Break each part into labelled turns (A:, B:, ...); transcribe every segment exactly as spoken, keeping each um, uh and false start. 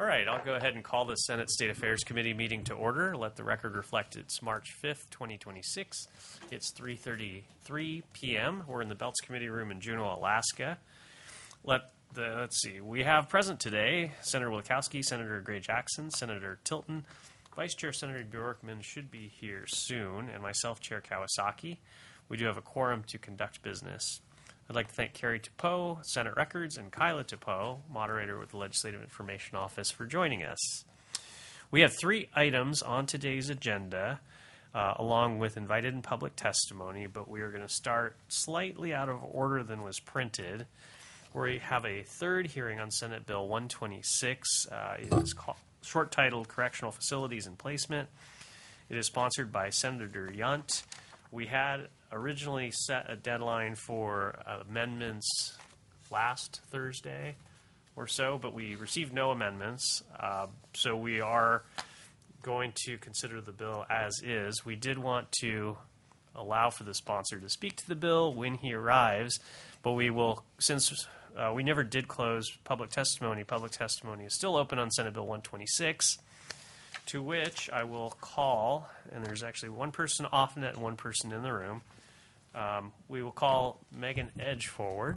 A: All right, I'll go ahead and call the Senate State Affairs Committee meeting to order. Let the record reflect it's March fifth, twenty twenty-six. It's three thirty-three p.m. We're in the Belts Committee room in Juneau, Alaska. Let the, let's see, we have present today Senator Wielechowski, Senator Gray Jackson, Senator Tilton, Vice Chair Senator Bjorkman should be here soon, and myself, Chair Kawasaki. We do have a quorum to conduct business. I'd like to thank Carrie Tepeau, Senate Records, and Kyla Tepeau, moderator with the Legislative Information Office, for joining us. We have three items on today's agenda, uh, along with invited and public testimony, but we are going to start slightly out of order than was printed. We have a third hearing on Senate Bill one twenty-six. Uh, it is called, short-titled Correctional Facilities and Placement. It is sponsored by Senator Yunt. We had originally set a deadline for amendments last Thursday or so, but we received no amendments. Uh, so we are going to consider the bill as is. We did want to allow for the sponsor to speak to the bill when he arrives, but we will, since uh, we never did close public testimony, public testimony is still open on Senate Bill one twenty-six. To which I will call, and there's actually one person off net and one person in the room. Um, we will call Megan Edge forward.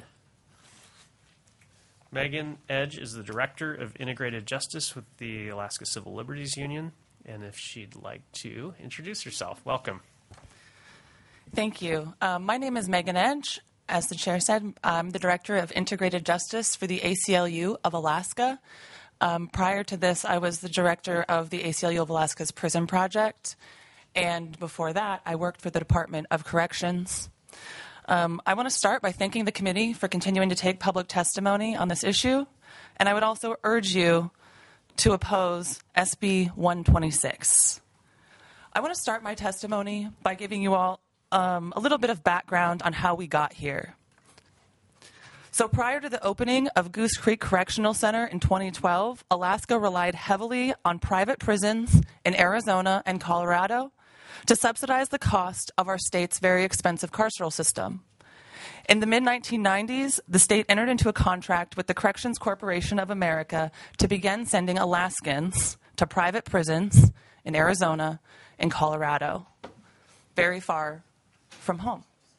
A: Megan Edge is the Director of Integrated Justice with the Alaska Civil Liberties Union, and if she'd like to introduce herself, welcome.
B: Thank you. Um, my name is Megan Edge. As the chair said, I'm the Director of Integrated Justice for the A C L U of Alaska. Um, prior to this, I was the director of the A C L U of Alaska's Prison Project, and before that, I worked for the Department of Corrections. Um, I want to start by thanking the committee for continuing to take public testimony on this issue, and I would also urge you to oppose S B one twenty-six. I want to start my testimony by giving you all um, a little bit of background on how we got here. So prior to the opening of Goose Creek Correctional Center in twenty twelve, Alaska relied heavily on private prisons in Arizona and Colorado to subsidize the cost of our state's very expensive carceral system. In the mid nineteen nineties, the state entered into a contract with the Corrections Corporation of America to begin sending Alaskans to private prisons in Arizona and Colorado, very far from home.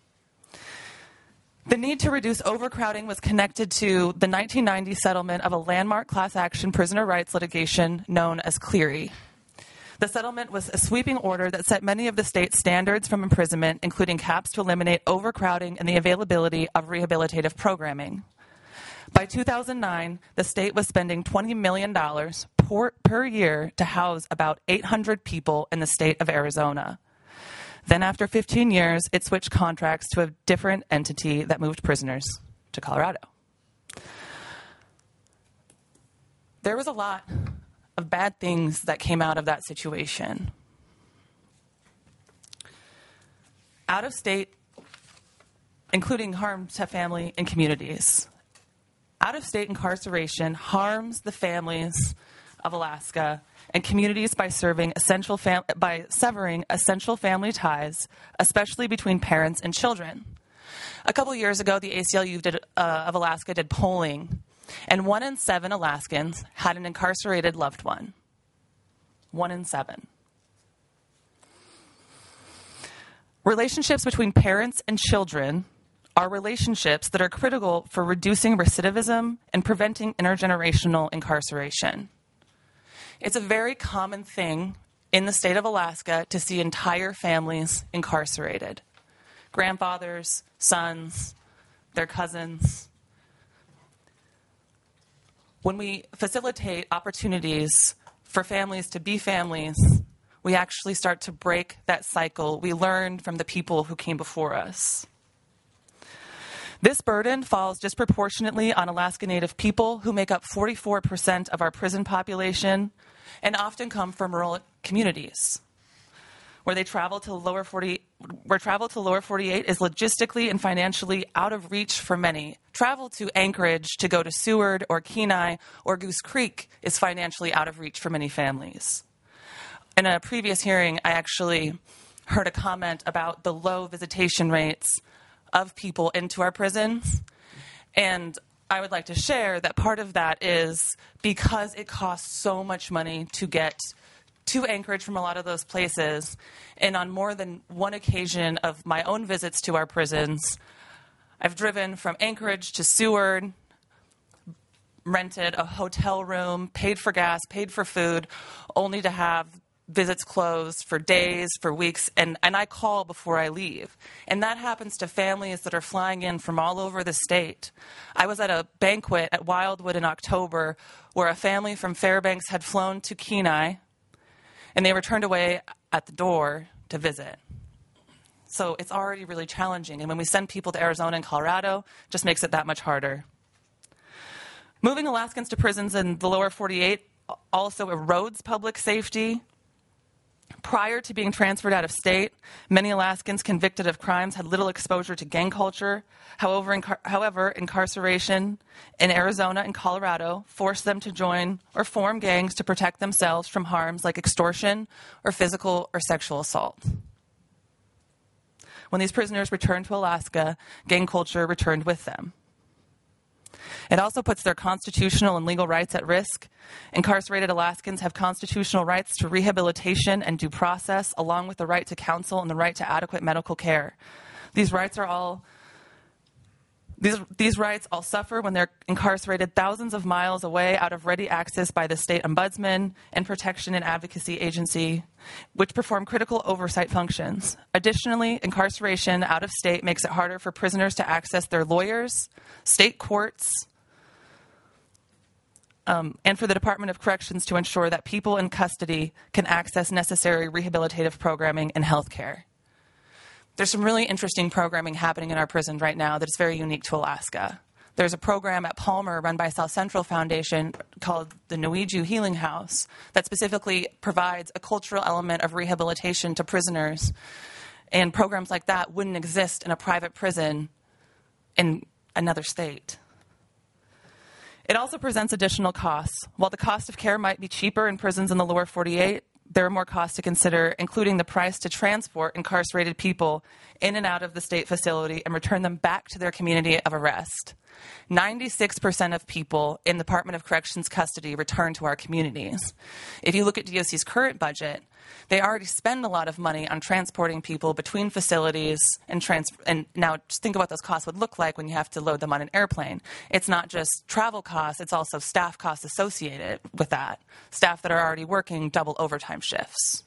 B: The need to reduce overcrowding was connected to the nineteen ninety settlement of a landmark class action prisoner rights litigation known as Cleary. The settlement was a sweeping order that set many of the state's standards from imprisonment, including caps to eliminate overcrowding and the availability of rehabilitative programming. By two thousand nine, the state was spending twenty million dollars per, per year to house about eight hundred people in the state of Arizona. Then after fifteen years, it switched contracts to a different entity that moved prisoners to Colorado. There was a lot of bad things that came out of that situation. Out of state, including harm to family and communities. Out of state incarceration harms the families of Alaska and communities by serving essential fam- by severing essential family ties, especially between parents and children. A couple of years ago, the A C L U did, uh, of Alaska did polling, and one in seven Alaskans had an incarcerated loved one. One in seven. Relationships between parents and children are relationships that are critical for reducing recidivism and preventing intergenerational incarceration. It's a very common thing in the state of Alaska to see entire families incarcerated. Grandfathers, sons, their cousins. When we facilitate opportunities for families to be families, we actually start to break that cycle we learned from the people who came before us. This burden falls disproportionately on Alaska Native people, who make up forty-four percent of our prison population and often come from rural communities, where they travel to lower forty, where travel to lower forty-eight is logistically and financially out of reach for many. Travel to Anchorage to go to Seward or Kenai or Goose Creek is financially out of reach for many families. In a previous hearing, I actually heard a comment about the low visitation rates of people into our prisons. And I would like to share that part of that is because it costs so much money to get to Anchorage from a lot of those places, and on more than one occasion of my own visits to our prisons, I've driven from Anchorage to Seward, rented a hotel room, paid for gas, paid for food, only to have visits closed for days, for weeks, and, and I call before I leave. And that happens to families that are flying in from all over the state. I was at a banquet at Wildwood in October where a family from Fairbanks had flown to Kenai, and they were turned away at the door to visit. So it's already really challenging. And when we send people to Arizona and Colorado, it just makes it that much harder. Moving Alaskans to prisons in the lower forty-eight also erodes public safety. Prior to being transferred out of state, many Alaskans convicted of crimes had little exposure to gang culture. However, incar- however, incarceration in Arizona and Colorado forced them to join or form gangs to protect themselves from harms like extortion or physical or sexual assault. When these prisoners returned to Alaska, gang culture returned with them. It also puts their constitutional and legal rights at risk. Incarcerated Alaskans have constitutional rights to rehabilitation and due process, along with the right to counsel and the right to adequate medical care. These rights are all these, these rights all suffer when they're incarcerated thousands of miles away out of ready access by the state ombudsman and protection and advocacy agency, which perform critical oversight functions. Additionally, incarceration out of state makes it harder for prisoners to access their lawyers, state courts, um, and for the Department of Corrections to ensure that people in custody can access necessary rehabilitative programming and health care. There's some really interesting programming happening in our prison right now that is very unique to Alaska. There's a program at Palmer run by South Central Foundation called the Nuiju Healing House that specifically provides a cultural element of rehabilitation to prisoners. And programs like that wouldn't exist in a private prison in another state. It also presents additional costs. While the cost of care might be cheaper in prisons in the lower forty-eight, there are more costs to consider, including the price to transport incarcerated people in and out of the state facility and return them back to their community of arrest. ninety-six percent of people in the Department of Corrections custody return to our communities. If you look at D O C's current budget, they already spend a lot of money on transporting people between facilities and trans- and now just think about what those costs would look like when you have to load them on an airplane. It's not just travel costs, it's also staff costs associated with that. Staff that are already working double overtime shifts.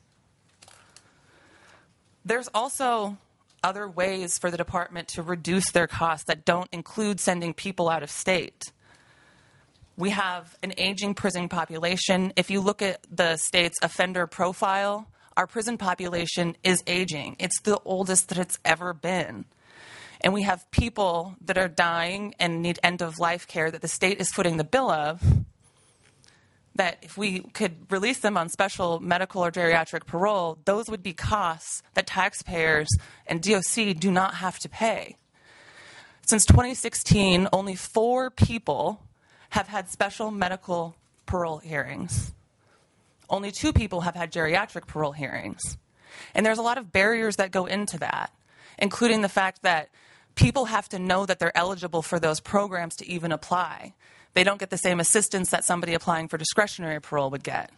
B: There's also other ways for the department to reduce their costs that don't include sending people out of state. We have an aging prison population. If you look at the state's offender profile, our prison population is aging. It's the oldest that it's ever been. And we have people that are dying and need end-of-life care that the state is footing the bill of, that if we could release them on special medical or geriatric parole, those would be costs that taxpayers and D O C do not have to pay. Since twenty sixteen, only four people have had special medical parole hearings. Only two people have had geriatric parole hearings. And there's a lot of barriers that go into that, including the fact that people have to know that they're eligible for those programs to even apply. They don't get the same assistance that somebody applying for discretionary parole would get.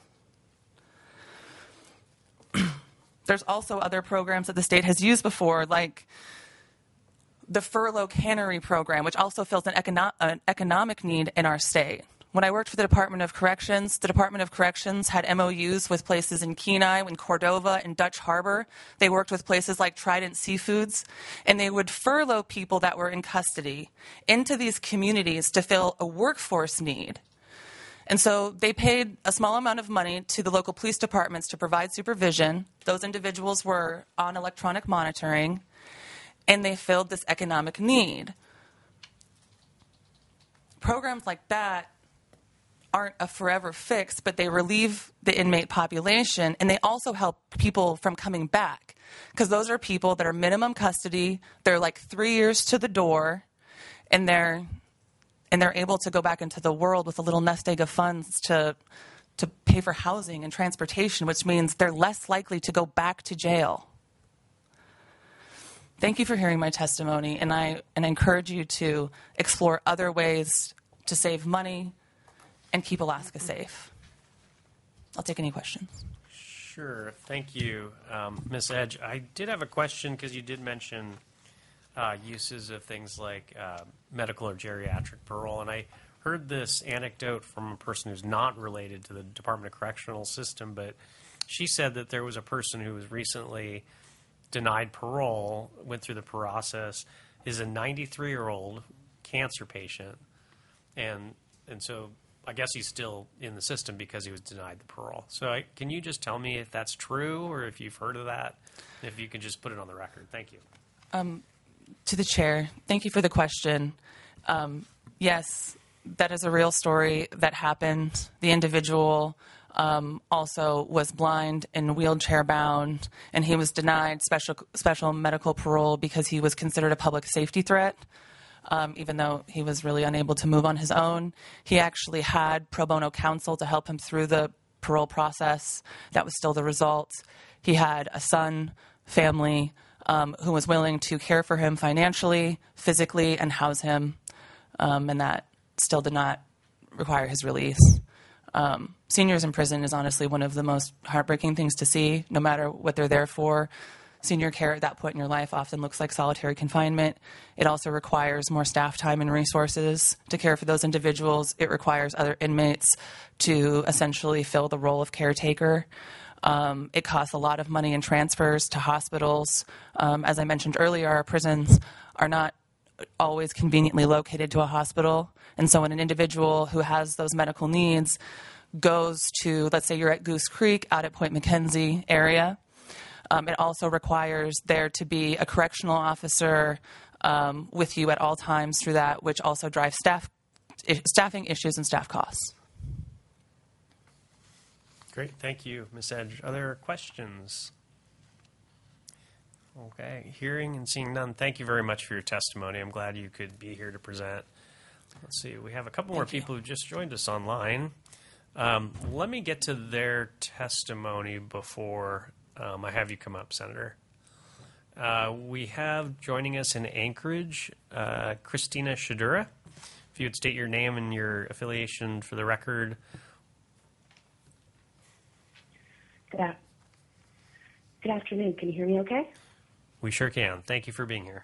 B: There's also other programs that the state has used before, like the furlough cannery program, which also fills an, econo- an economic need in our state. When I worked for the Department of Corrections, the Department of Corrections had M O Us with places in Kenai, in Cordova, in Dutch Harbor. They worked with places like Trident Seafoods, and they would furlough people that were in custody into these communities to fill a workforce need. And so they paid a small amount of money to the local police departments to provide supervision. Those individuals were on electronic monitoring, and they filled this economic need. Programs like that aren't a forever fix, but they relieve the inmate population, and they also help people from coming back, because those are people that are minimum custody. They're like three years to the door, and they're and they're able to go back into the world with a little nest egg of funds to to pay for housing and transportation, which means they're less likely to go back to jail. Thank you for hearing my testimony, and I and I encourage you to explore other ways to save money and keep Alaska safe. I'll take any questions.
A: Sure. Thank you, um, Miz Edge. I did have a question because you did mention uh, uses of things like uh, medical or geriatric parole, and I heard this anecdote from a person who's not related to the Department of Correctional System, but she said that there was a person who was recently denied parole, went through the process, is a ninety-three-year-old cancer patient, and and so I guess he's still in the system because he was denied the parole. So I, can you just tell me if that's true or if you've heard of that? If you can just put it on the record. Thank you.
B: Um, to the chair, thank you for the question. Um, yes, that is a real story that happened. The individual um, also was blind and wheelchair bound, and he was denied special special medical parole because he was considered a public safety threat. Um, even though he was really unable to move on his own. He actually had pro bono counsel to help him through the parole process. That was still the result. He had a son, family, um, who was willing to care for him financially, physically, and house him, um, and that still did not require his release. Um, seniors in prison is honestly one of the most heartbreaking things to see, no matter what they're there for. Senior care at that point in your life often looks like solitary confinement. It also requires more staff time and resources to care for those individuals. It requires other inmates to essentially fill the role of caretaker. Um, it costs a lot of money in transfers to hospitals. Um, as I mentioned earlier, our prisons are not always conveniently located to a hospital. And so when an individual who has those medical needs goes to, let's say you're at Goose Creek out at Point McKenzie area, Um, it also requires there to be a correctional officer um, with you at all times through that, which also drives staff I- staffing issues and staff costs.
A: Great. Thank you, Miz Edge. Other questions? Okay. Hearing and seeing none, thank you very much for your testimony. I'm glad you could be here to present. Let's see. We have a couple more
B: Thank you.
A: people who just joined us online. Um, let me get to their testimony before Um, I have you come up, Senator. Uh, we have joining us in Anchorage, uh, Christina Shadura. If you would state your name and your affiliation for the record.
C: Good, a- Good afternoon. Can you hear me okay?
A: We sure can. Thank you for being here.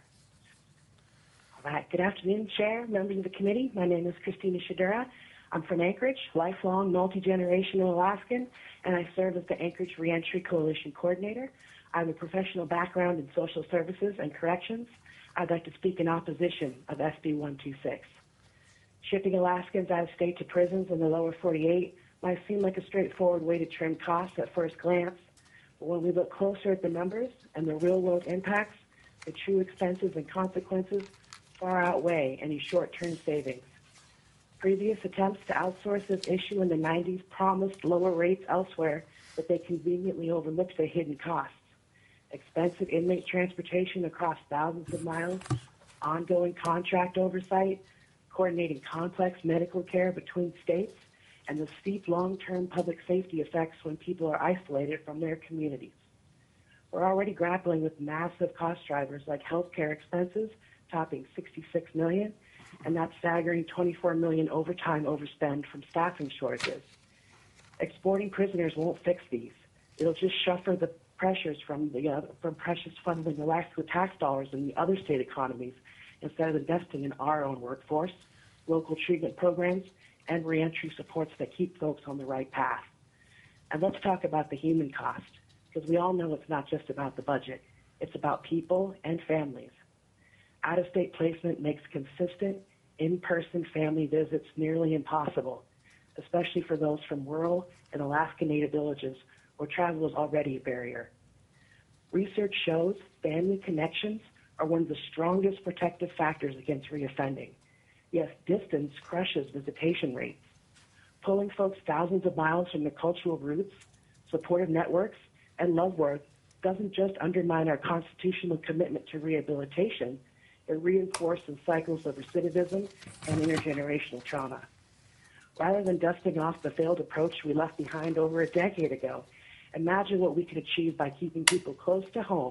C: All right. Good afternoon, Chair, members of the committee. My name is Christina Shadura. I'm from Anchorage, lifelong multi-generational Alaskan, and I serve as the Anchorage Reentry Coalition Coordinator. I have a professional background in social services and corrections. I'd like to speak in opposition of S B one twenty-six. Shipping Alaskans out of state to prisons in the lower forty-eight might seem like a straightforward way to trim costs at first glance, but when we look closer at the numbers and the real-world impacts, the true expenses and consequences far outweigh any short-term savings. Previous attempts to outsource this issue in the nineties promised lower rates elsewhere, but they conveniently overlooked the hidden costs. Expensive inmate transportation across thousands of miles, ongoing contract oversight, coordinating complex medical care between states, and the steep long-term public safety effects when people are isolated from their communities. We're already grappling with massive cost drivers like healthcare expenses topping sixty-six million dollars, and that staggering twenty-four million dollars overtime overspend from staffing shortages. Exporting prisoners won't fix these. It'll just shuffle the pressures from the uh, from precious funneling Alaska tax dollars in the other state economies instead of investing in our own workforce, local treatment programs, and reentry supports that keep folks on the right path. And let's talk about the human cost, because we all know it's not just about the budget. It's about people and families. Out-of-state placement makes consistent, in-person family visits nearly impossible, especially for those from rural and Alaska Native villages where travel is already a barrier. Research shows family connections are one of the strongest protective factors against reoffending. Yes, distance crushes visitation rates. Pulling folks thousands of miles from their cultural roots, supportive networks, and love work doesn't just undermine our constitutional commitment to rehabilitation, it reinforces cycles of recidivism and intergenerational trauma. Rather than dusting off the failed approach we left behind over a decade ago, imagine what we could achieve by keeping people close to home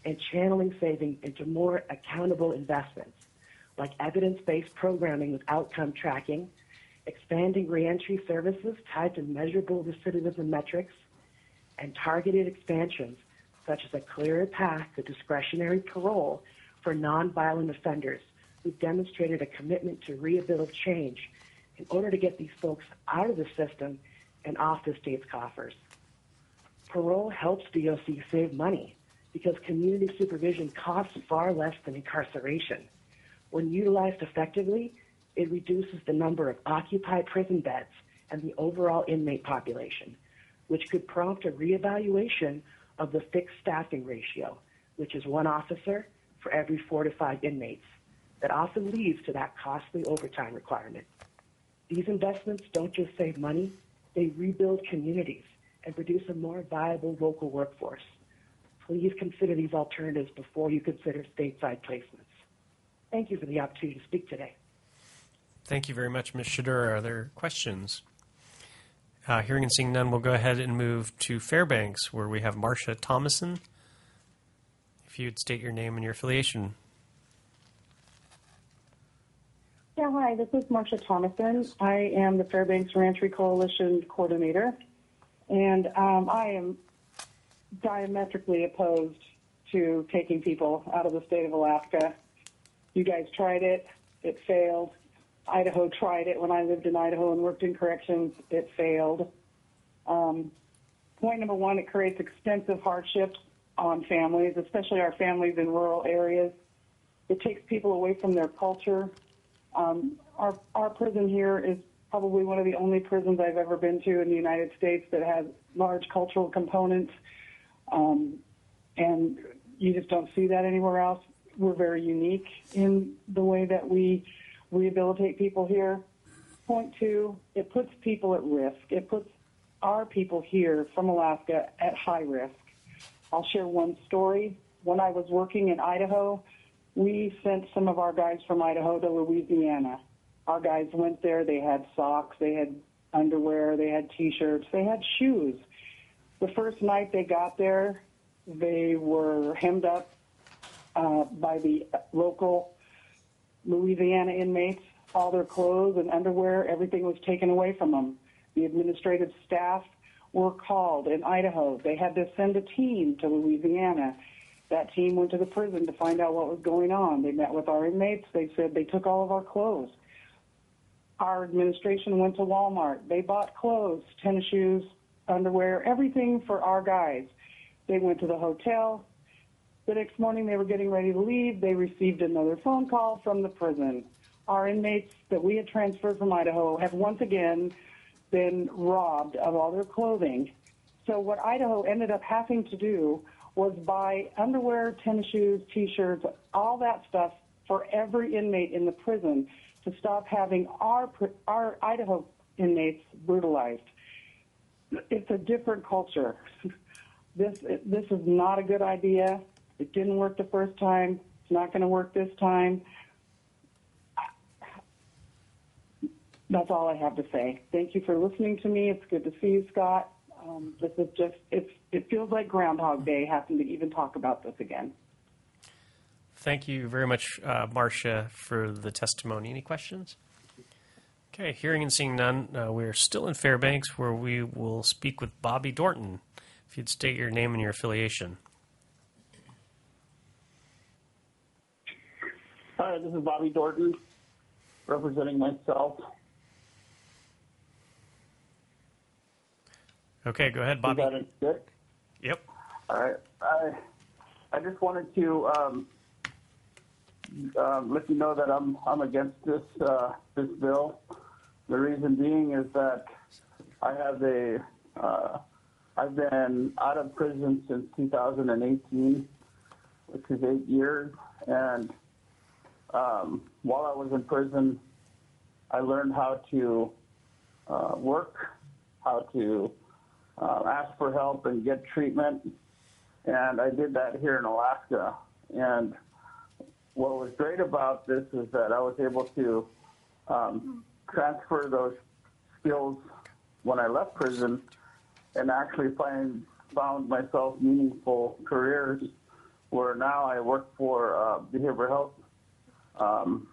C: and channeling savings into more accountable investments, like evidence-based programming with outcome tracking, expanding reentry services tied to measurable recidivism metrics, and targeted expansions such as a clearer path to discretionary parole for nonviolent offenders who've demonstrated a commitment to rehabilitative change in order to get these folks out of the system and off the state's coffers. Parole helps D O C save money because community supervision costs far less than incarceration. When utilized effectively, it reduces the number of occupied prison beds and the overall inmate population, which could prompt a reevaluation of the fixed staffing ratio, which is one officer for every four to five inmates. That often leads to that costly overtime requirement. These investments don't just save money, they rebuild communities and produce a more viable local workforce. Please consider these alternatives before you consider stateside placements. Thank you for the opportunity to speak today.
A: Thank you very much, Miz Shadura. Are there questions? Uh, hearing and seeing none, we'll go ahead and move to Fairbanks, where we have Marcia Thomason. If you'd state your name and your affiliation.
D: Yeah, hi, this is Marcia Thomason. I am the Fairbanks Reentry Coalition coordinator, and um, I am diametrically opposed to taking people out of the state of Alaska. You guys tried it. It failed. Idaho tried it when I lived in Idaho and worked in corrections. It failed. Um, point number one, it creates extensive hardships on families, especially our families in rural areas. It takes people away from their culture. Um, our, our prison here is probably one of the only prisons I've ever been to in the United States that has large cultural components, um, and you just don't see that anywhere else. We're very unique in the way that we rehabilitate people here. Point two, it puts people at risk. It puts our people here from Alaska at high risk. I'll share one story. When I was working in Idaho, we sent some of our guys from Idaho to Louisiana. Our guys went there. They had socks, they had underwear, they had T-shirts, they had shoes. The first night they got there, they were hemmed up uh, by the local Louisiana inmates. All their clothes and underwear, everything was taken away from them. The administrative staff were called in Idaho. They had to send a team to Louisiana. That team went to the prison to find out what was going on. They met with our inmates. They said they took all of our clothes. Our administration went to Walmart. They bought clothes, tennis shoes, underwear, everything for our guys. They went to the hotel. The next morning they were getting ready to leave. They received another phone call from the prison. Our inmates that we had transferred from Idaho have once again been robbed of all their clothing. So what Idaho ended up having to do was buy underwear, tennis shoes, T-shirts, all that stuff for every inmate in the prison to stop having our our Idaho inmates brutalized. It's a different culture. This this is not a good idea. It didn't work the first time. It's not going to work this time. That's all I have to say. Thank you for listening to me. It's good to see you, Scott. Um, this is just, it's, it feels like Groundhog Day having to even talk about this again.
A: Thank you very much, uh, Marcia, for the testimony. Any questions? Okay, hearing and seeing none, uh, we're still in Fairbanks, where we will speak with Bobby Dorton. If you'd state your name and your affiliation.
E: Hi, this is Bobby Dorton, representing myself.
A: Okay, go ahead, Bobby.
E: Is that it? Good?
A: Yep.
E: All right. I I just wanted to um, um, let you know that I'm I'm against this uh, this bill. The reason being is that I have a uh, I've been out of prison since two thousand eighteen, which is eight years, and um, while I was in prison, I learned how to uh, work, how to Uh, ask for help and get treatment, and I did that here in Alaska. And what was great about this is that I was able to um, transfer those skills when I left prison and actually find found myself meaningful careers where now I work for uh, behavioral health um,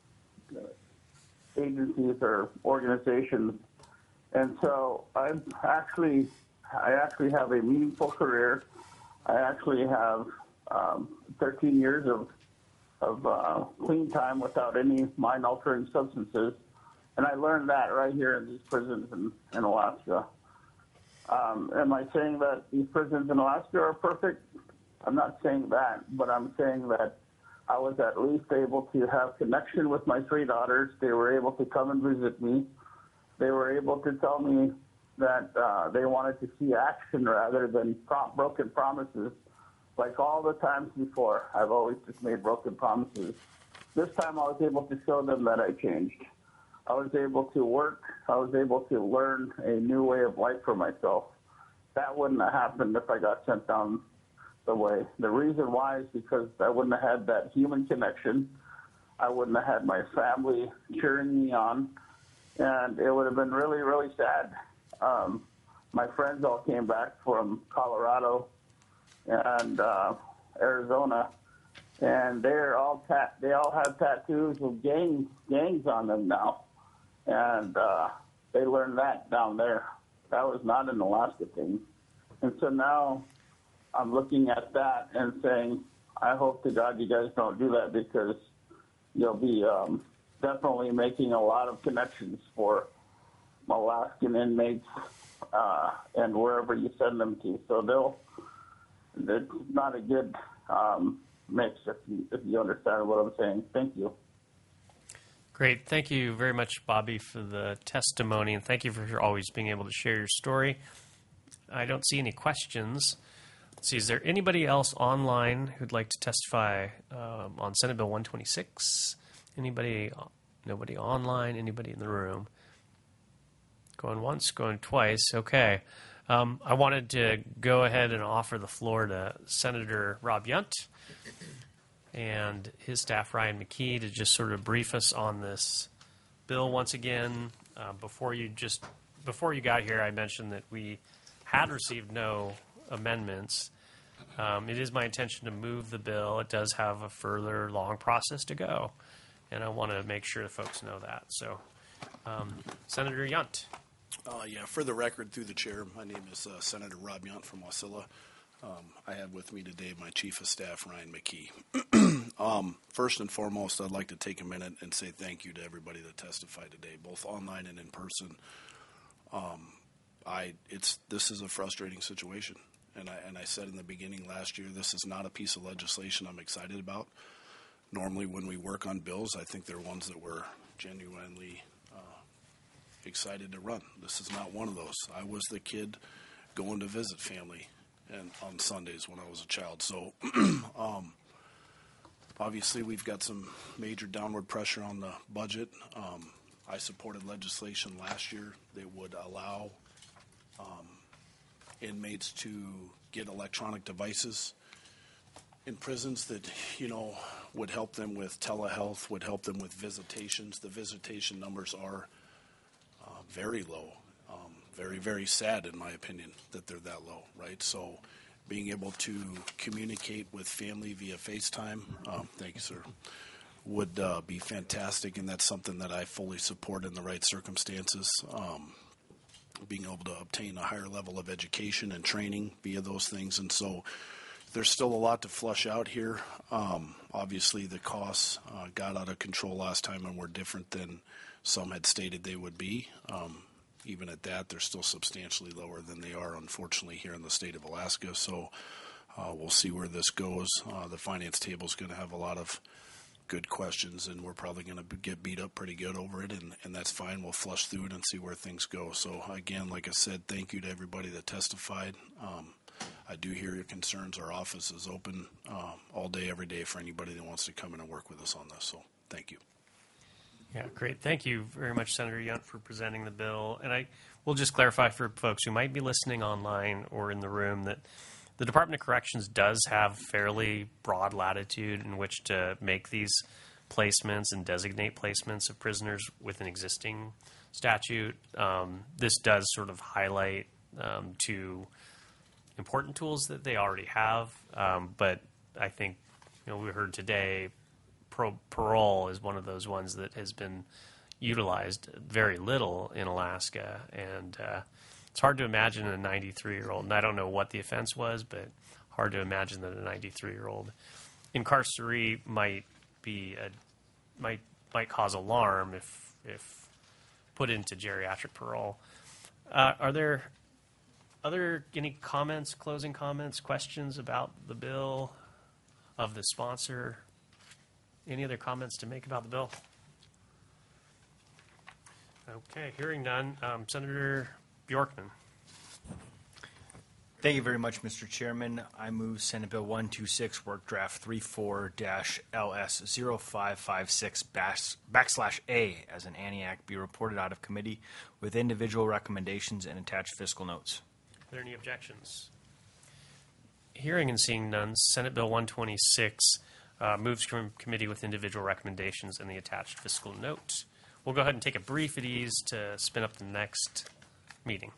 E: agencies or organizations. And so I'm actually, I actually have a meaningful career. I actually have um, thirteen years of, of uh, clean time without any mind-altering substances. And I learned that right here in these prisons in, in Alaska. Um, am I saying that these prisons in Alaska are perfect? I'm not saying that, but I'm saying that I was at least able to have connection with my three daughters. They were able to come and visit me. They were able to tell me that uh, they wanted to see action rather than pro- broken promises. Like all the times before, I've always just made broken promises. This time I was able to show them that I changed. I was able to work. I was able to learn a new way of life for myself. That wouldn't have happened if I got sent down the way. The reason why is because I wouldn't have had that human connection. I wouldn't have had my family cheering me on. And it would have been really, really sad. Um, my friends all came back from Colorado and uh, Arizona, and they're all tat- they all have tattoos with gangs gangs on them now. And uh, they learned that down there. That was not an Alaska thing. And so now I'm looking at that and saying, I hope to God you guys don't do that, because you'll be um, definitely making a lot of connections for Alaskan inmates uh, and wherever you send them to. So they'll, it's not a good um, mix, if you, if you understand what I'm saying. Thank you.
A: Great. Thank you very much, Bobby, for the testimony, and thank you for always being able to share your story. I don't see any questions. Let's see, is there anybody else online who'd like to testify um, on Senate Bill one twenty-six? Anybody? Nobody online? Anybody in the room? Going once, going twice. Okay. Um, I wanted to go ahead and offer the floor to Senator Rob Yunt and his staff, Ryan McKee, to just sort of brief us on this bill once again. Uh, before you just before you got here, I mentioned that we had received no amendments. Um, it is my intention to move the bill. It does have a further long process to go, and I want to make sure the folks know that. So, um, Senator Yunt.
F: Uh, yeah, for the record, through the chair, my name is uh, Senator Rob Yunt from Wasilla. Um, I have with me today my Chief of Staff, Ryan McKee. um, first and foremost, I'd like to take a minute and say thank you to everybody that testified today, both online and in person. Um, I, it's this is a frustrating situation, and I and I said in the beginning last year, this is not a piece of legislation I'm excited about. Normally, when we work on bills, I think they're ones that we're genuinely uh, excited to run. This is not one of those. I was the kid going to visit family and on Sundays when I was a child. So um, obviously we've got some major downward pressure on the budget. Um, I supported legislation last year that would allow um, inmates to get electronic devices in prisons that, you know, would help them with telehealth, would help them with visitations. The visitation numbers are uh, very low. Um, very, very sad, in my opinion, that they're that low, right? So being able to communicate with family via FaceTime, um, thank you, sir, would uh, be fantastic, and that's something that I fully support in the right circumstances. Um, being able to obtain a higher level of education and training via those things. And so there's still a lot to flush out here. Um, obviously, the costs uh, got out of control last time and were different than some had stated they would be. Um, even at that, they're still substantially lower than they are, unfortunately, here in the state of Alaska. So uh, we'll see where this goes. Uh, the finance table is going to have a lot of good questions, and we're probably going to get beat up pretty good over it, and, and that's fine. We'll flush through it and see where things go. So, again, like I said, thank you to everybody that testified. Um, I do hear your concerns. Our office is open uh, all day, every day for anybody that wants to come in and work with us on this. So thank you.
A: Yeah, great. Thank you very much, Senator Yunt, for presenting the bill. And I will just clarify for folks who might be listening online or in the room that the Department of Corrections does have fairly broad latitude in which to make these placements and designate placements of prisoners with an existing statute. Um, this does sort of highlight um, two important tools that they already have, um, but I think, you know, we heard today, pro, parole is one of those ones that has been utilized very little in Alaska, and uh, it's hard to imagine a ninety-three-year-old, and I don't know what the offense was, but hard to imagine that a ninety-three-year-old incarceree might be a, might might cause alarm if if put into geriatric parole. Uh, are there other any comments, closing comments, questions about the bill of the sponsor? Any other comments to make about the bill? Okay, hearing none. Um, Senator Bjorkman.
G: Thank you very much, Mister Chairman. I move Senate Bill one twenty-six, Work Draft thirty-four L S zero five five six backslash A as an ANIAC be reported out of committee with individual recommendations and attached fiscal notes.
A: Are there any objections? Hearing and seeing none, Senate Bill one twenty-six uh, moves from committee with individual recommendations and the attached fiscal note. We'll go ahead and take a brief at ease to spin up the next meeting.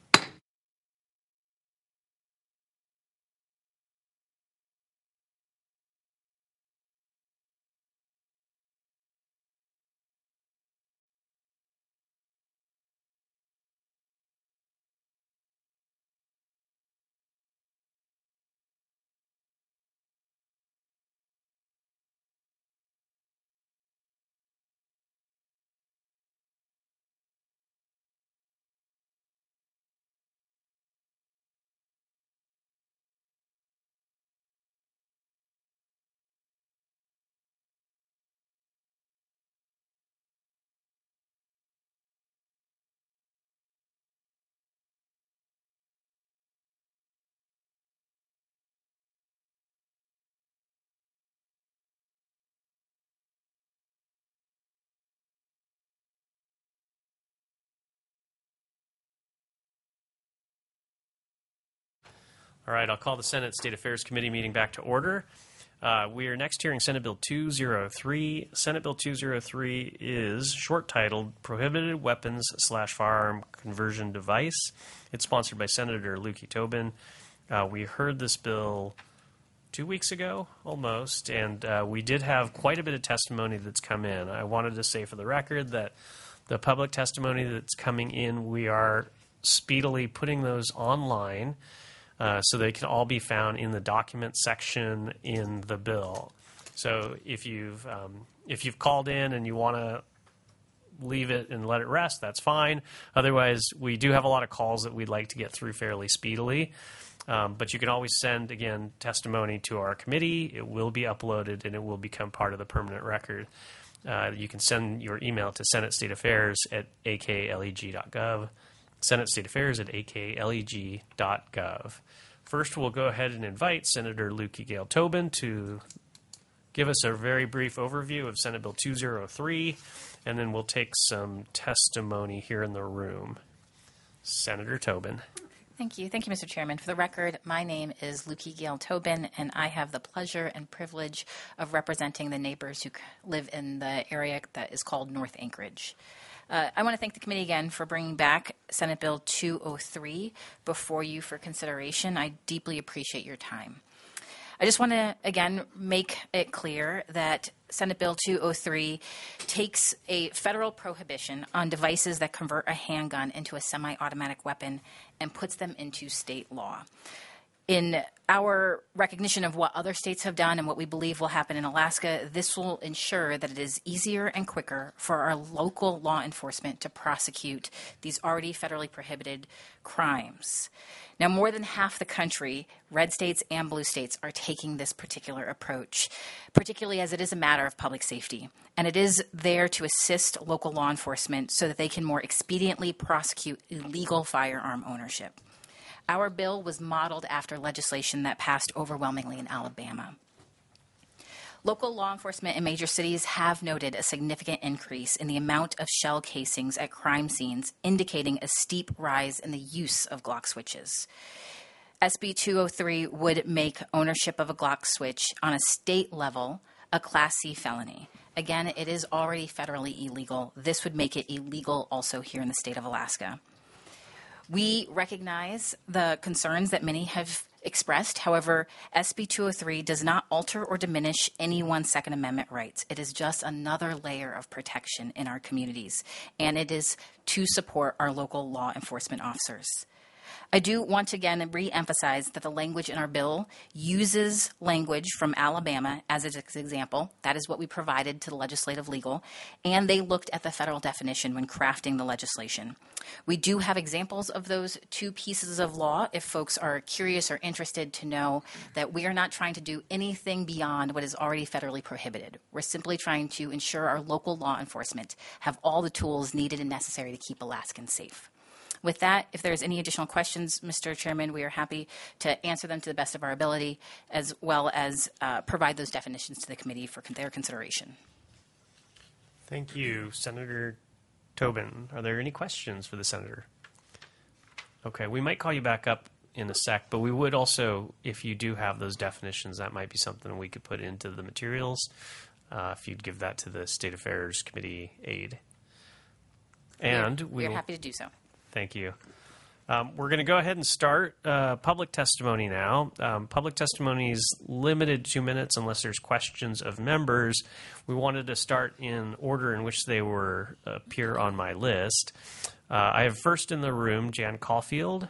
A: All right, I'll call the Senate State Affairs Committee meeting back to order. Uh, we are next hearing Senate Bill two oh three. Senate Bill two oh three is short-titled Prohibited Weapons slash Firearm Conversion Device. It's sponsored by Senator Lukey Tobin. Uh, we heard this bill two weeks ago, almost, and uh, we did have quite a bit of testimony that's come in. I wanted to say for the record that the public testimony that's coming in, we are speedily putting those online, Uh, so they can all be found in the document section in the bill. So if you've um, if you've called in and you want to leave it and let it rest, that's fine. Otherwise, we do have a lot of calls that we'd like to get through fairly speedily. Um, but you can always send, again, testimony to our committee. It will be uploaded and it will become part of the permanent record. Uh, you can send your email to Senate State Affairs at a k leg dot gov. Senate State Affairs at a k leg dot gov. First, we'll go ahead and invite Senator Lukey Gale Tobin to give us a very brief overview of Senate Bill two oh three, and then we'll take some testimony here in the room. Senator Tobin.
H: Thank you. Thank you, Mister Chairman. For the record, my name is Lukey Gale Tobin, and I have the pleasure and privilege of representing the neighbors who live in the area that is called North Anchorage. Uh, I want to thank the committee again for bringing back Senate Bill two oh three before you for consideration. I deeply appreciate your time. I just want to, again, make it clear that Senate Bill two oh three takes a federal prohibition on devices that convert a handgun into a semi-automatic weapon and puts them into state law. In our recognition of what other states have done and what we believe will happen in Alaska, this will ensure that it is easier and quicker for our local law enforcement to prosecute these already federally prohibited crimes. Now, more than half the country, red states and blue states, are taking this particular approach, particularly as it is a matter of public safety. And it is there to assist local law enforcement so that they can more expediently prosecute illegal firearm ownership. Our bill was modeled after legislation that passed overwhelmingly in Alabama. Local law enforcement in major cities have noted a significant increase in the amount of shell casings at crime scenes, indicating a steep rise in the use of Glock switches. S B two oh three would make ownership of a Glock switch on a state level a Class C felony. Again, it is already federally illegal. This would make it illegal also here in the state of Alaska. We recognize the concerns that many have expressed. However, S B two oh three does not alter or diminish anyone's Second Amendment rights. It is just another layer of protection in our communities, and it is to support our local law enforcement officers. I do want to again re-emphasize that the language in our bill uses language from Alabama as an example. That is what we provided to the legislative legal, and they looked at the federal definition when crafting the legislation. We do have examples of those two pieces of law if folks are curious or interested to know that we are not trying to do anything beyond what is already federally prohibited. We're simply trying to ensure our local law enforcement have all the tools needed and necessary to keep Alaskans safe. With that, if there's any additional questions, Mister Chairman, we are happy to answer them to the best of our ability, as well as uh, provide those definitions to the committee for con- their consideration.
A: Thank you, Senator Tobin. Are there any questions for the senator? Okay, we might call you back up in a sec, but we would also, if you do have those definitions, that might be something we could put into the materials, uh, if you'd give that to the State Affairs Committee aide. And
H: we are,
A: we
H: we are
A: will,
H: happy to do so.
A: Thank you. Um, we're going to go ahead and start uh, public testimony now. Um, public testimony is limited to two minutes unless there's questions of members. We wanted to start in order in which they were appear on my list. Uh, I have first in the room Jan Caulfield.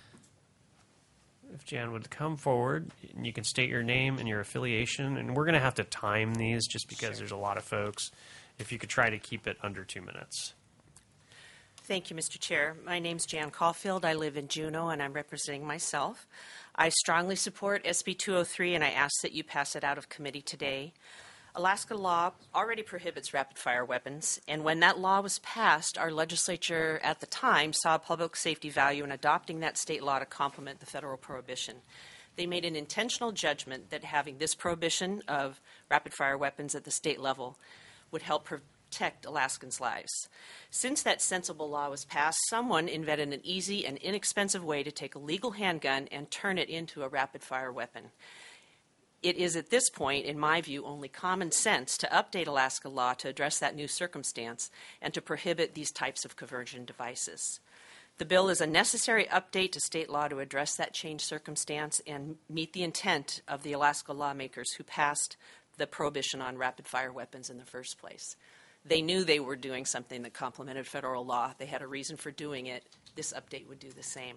A: If Jan would come forward, and you can state your name and your affiliation. And we're going to have to time these just because
I: Sure.
A: there's a lot of folks. If you could try to keep it under two minutes.
I: Thank you, Mister Chair. My name's Jan Caulfield. I live in Juneau, and I'm representing myself. I strongly support S B two oh three, and I ask that you pass it out of committee today. Alaska law already prohibits rapid-fire weapons, and when that law was passed, our legislature at the time saw a public safety value in adopting that state law to complement the federal prohibition. They made an intentional judgment that having this prohibition of rapid-fire weapons at the state level would help prevent protect Alaskans' lives. Since that sensible law was passed, someone invented an easy and inexpensive way to take a legal handgun and turn it into a rapid-fire weapon. It is at this point, in my view, only common sense to update Alaska law to address that new circumstance and to prohibit these types of conversion devices. The bill is a necessary update to state law to address that changed circumstance and meet the intent of the Alaska lawmakers who passed the prohibition on rapid-fire weapons in the first place. They knew they were doing something that complemented federal law. They had a reason for doing it. This update would do the same.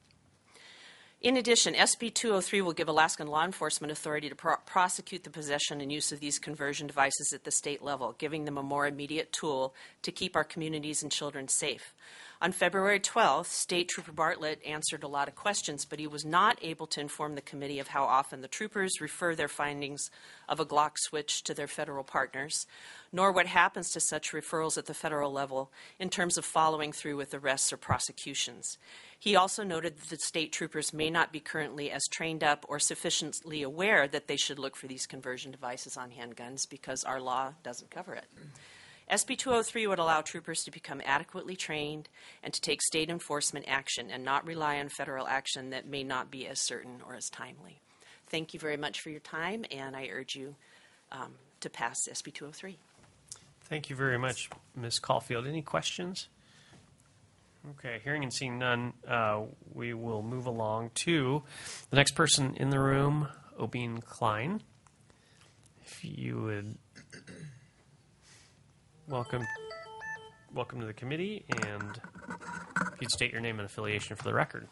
I: In addition, S B two oh three will give Alaskan law enforcement authority to pro- prosecute the possession and use of these conversion devices at the state level, giving them a more immediate tool to keep our communities and children safe. On February twelfth, State Trooper Bartlett answered a lot of questions, but he was not able to inform the committee of how often the troopers refer their findings of a Glock switch to their federal partners, nor what happens to such referrals at the federal level in terms of following through with arrests or prosecutions. He also noted that the state troopers may not be currently as trained up or sufficiently aware that they should look for these conversion devices on handguns because our law doesn't cover it. S B two oh three would allow troopers to become adequately trained and to take state enforcement action and not rely on federal action that may not be as certain or as timely. Thank you very much for your time, and I urge you um, to pass S B two oh three.
A: Thank you very much, Miz Caulfield. Any questions? Okay, hearing and seeing none, uh, we will move along to the next person in the room, Obeen Klein. If you would welcome, welcome to the committee, and if you'd state your name and affiliation for the record.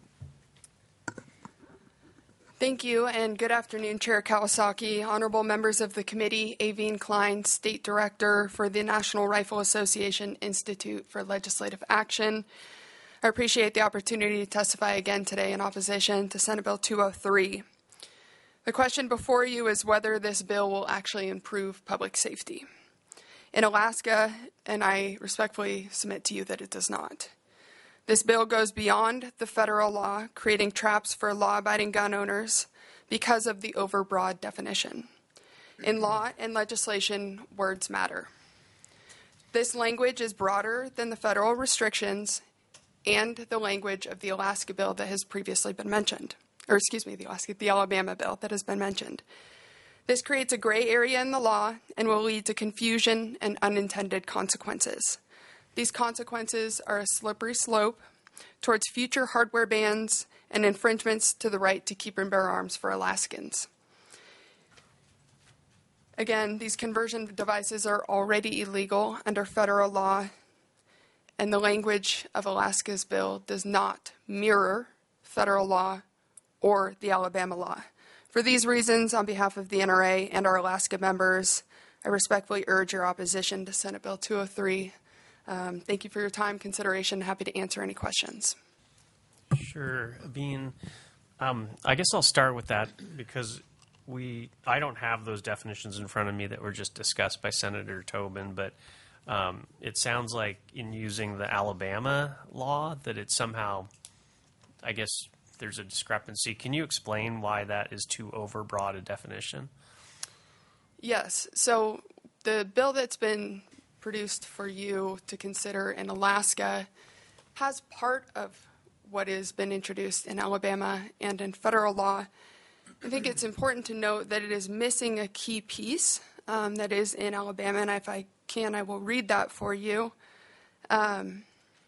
J: Thank you, and good afternoon, Chair Kawasaki, honorable members of the committee, Aveen Klein, State Director for the National Rifle Association Institute for Legislative Action. I appreciate the opportunity to testify again today in opposition to Senate Bill two oh three. The question before you is whether this bill will actually improve public safety. In Alaska, and I respectfully submit to you that it does not. This bill goes beyond the federal law, creating traps for law-abiding gun owners because of the overbroad definition. In law and legislation, words matter. This language is broader than the federal restrictions and the language of the Alaska bill that has previously been mentioned, or excuse me, the Alaska, the Alabama bill that has been mentioned. This creates a gray area in the law and will lead to confusion and unintended consequences. These consequences are a slippery slope towards future hardware bans and infringements to the right to keep and bear arms for Alaskans. Again, these conversion devices are already illegal under federal law, and the language of Alaska's bill does not mirror federal law or the Alabama law. For these reasons, on behalf of the N R A and our Alaska members, I respectfully urge your opposition to Senate Bill two oh three. Um, thank you for your time, consideration. Happy to answer any questions.
A: Sure, Bean. Um, I guess I'll start with that because we I don't have those definitions in front of me that were just discussed by Senator Tobin, but um, it sounds like in using the Alabama law that it's somehow, I guess there's a discrepancy. Can you explain why that is too overbroad a definition?
J: Yes. So the bill that's been produced for you to consider in Alaska has part of what has been introduced in Alabama and in federal law. I think it's important to note that it is missing a key piece um, that is in Alabama, and if I can, I will read that for you. Um,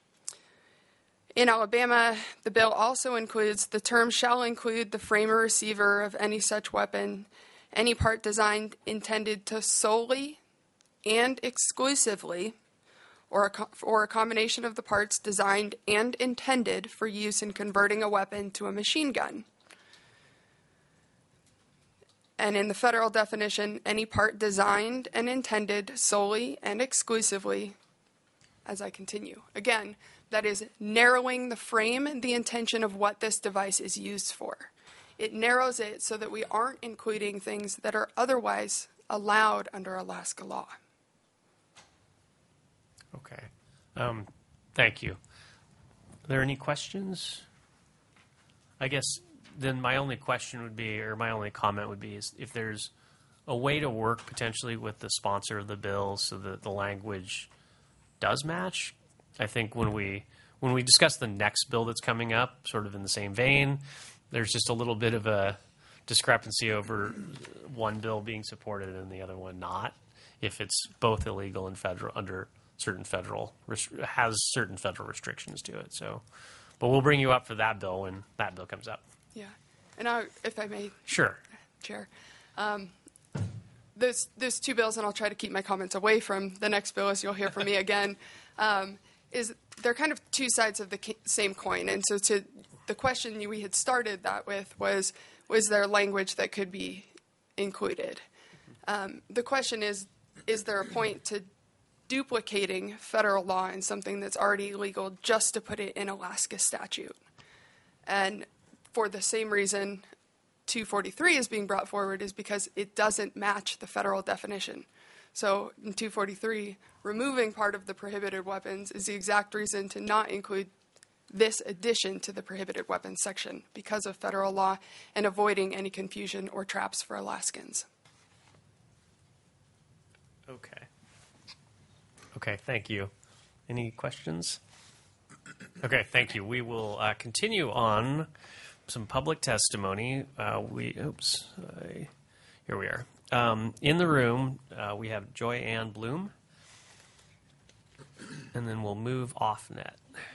J: in Alabama, the bill also includes the term shall include the frame or receiver of any such weapon, any part designed intended to solely and exclusively, or a, co- or a combination of the parts designed and intended for use in converting a weapon to a machine gun. And in the federal definition, any part designed and intended solely and exclusively, as I continue. Again, that is narrowing the frame and the intention of what this device is used for. It narrows it so that we aren't including things that are otherwise allowed under Alaska law.
A: Okay. Um, thank you. Are there any questions? I guess then my only question would be, or my only comment would be, is if there's a way to work potentially with the sponsor of the bill so that the language does match. I think when we when we discuss the next bill that's coming up, sort of in the same vein, there's just a little bit of a discrepancy over one bill being supported and the other one not, if it's both illegal and federal under certain federal has certain federal restrictions to it. So, but we'll bring you up for that bill when that bill comes up.
J: Yeah, and I, if I may,
A: sure,
J: Chair, um, those those two bills, and I'll try to keep my comments away from the next bill, as you'll hear from me again. Um, is they're kind of two sides of the same coin, and so to the question we had started that with was was there language that could be included? Um, the question is, is there a point to duplicating federal law in something that's already illegal just to put it in Alaska statute? And for the same reason two forty-three is being brought forward is because it doesn't match the federal definition. So in two forty-three, removing part of the prohibited weapons is the exact reason to not include this addition to the prohibited weapons section because of federal law and avoiding any confusion or traps for Alaskans.
A: Okay. Okay, thank you. Any questions? Okay, thank you. We will uh, continue on some public testimony. Uh, we, oops, I, here we are. Um, in the room, uh, we have Joy Ann Bloom, and then we'll move off net.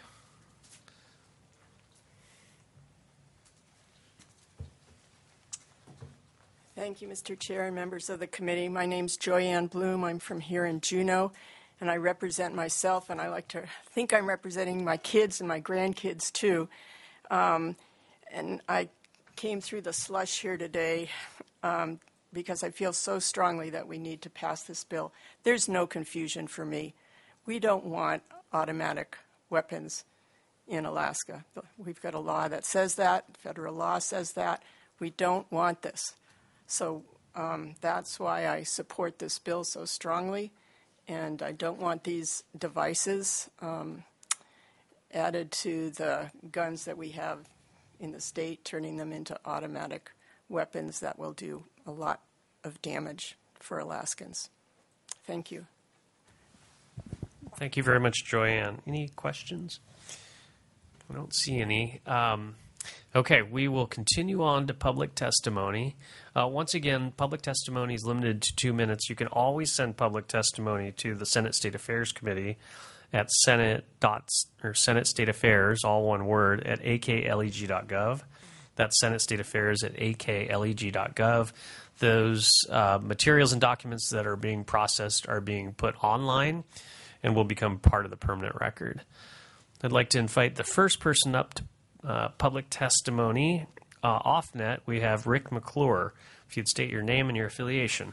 K: Thank you, Mister Chair and members of the committee. My name's Joy Ann Bloom. I'm from here in Juneau, and I represent myself, and I like to think I'm representing my kids and my grandkids, too. Um, and I came through the slush here today um, because I feel so strongly that we need to pass this bill. There's no confusion for me. We don't want automatic weapons in Alaska. We've got a law that says that. Federal law says that. We don't want this. So um, that's why I support this bill so strongly, and I don't want these devices um, added to the guns that we have in the state, turning them into automatic weapons that will do a lot of damage for Alaskans. Thank you.
A: Thank you very much, Joyanne. Any questions? I don't see any. Um, okay, we will continue on to public testimony. Uh, once again, public testimony is limited to two minutes. You can always send public testimony to the Senate State Affairs Committee, at Senate dot or Senate State Affairs, all one word, at a k leg dot gov. That's Senate State Affairs at a k leg dot gov. Those uh, materials and documents that are being processed are being put online and will become part of the permanent record. I'd like to invite the first person up to uh, public testimony. Uh, off net, we have Rick McClure. If you'd state your name and your affiliation.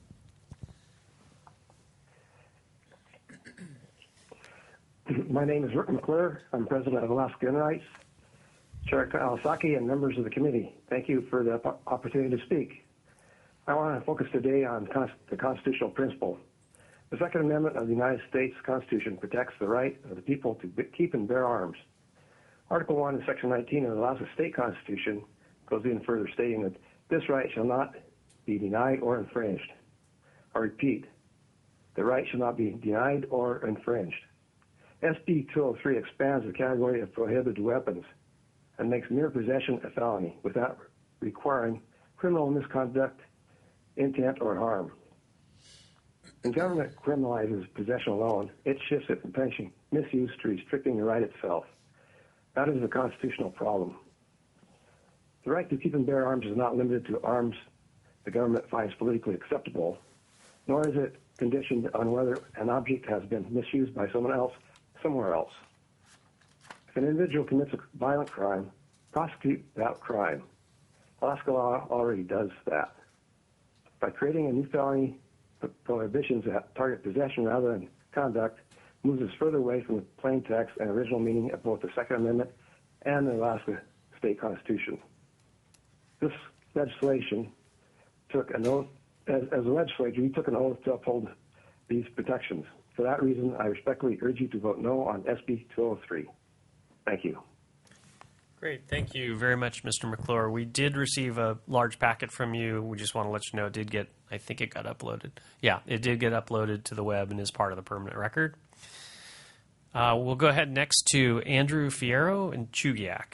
L: My name is Rick McClure. I'm president of Alaska Gun Rights. Chair Kawasaki and members of the committee, thank you for the opportunity to speak. I want to focus today on the constitutional principle. The Second Amendment of the United States Constitution protects the right of the people to keep and bear arms. Article one, Section nineteen of the Alaska State Constitution goes even further, stating that this right shall not be denied or infringed. I repeat, the right shall not be denied or infringed. S B two oh three expands the category of prohibited weapons and makes mere possession a felony without requiring criminal misconduct, intent, or harm. When government criminalizes possession alone, it shifts it from punishing misuse to restricting the right itself. That is a constitutional problem. The right to keep and bear arms is not limited to arms the government finds politically acceptable, nor is it conditioned on whether an object has been misused by someone else somewhere else. If an individual commits a violent crime, prosecute that crime. Alaska law already does that. By creating a new felony, prohibitions that target possession rather than conduct moves us further away from the plain text and original meaning of both the Second Amendment and the Alaska State Constitution. This legislation took an oath, as, as a legislature, we took an oath to uphold these protections. For that reason, I respectfully urge you to vote no on S B two oh three. Thank you.
A: Great. Thank you very much, Mister McClure. We did receive a large packet from you. We just want to let you know it did get, I think it got uploaded. Yeah, it did get uploaded to the web and is part of the permanent record. Uh, we'll go ahead next to Andrew Fierro in Chugiak.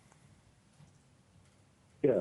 M: Yeah.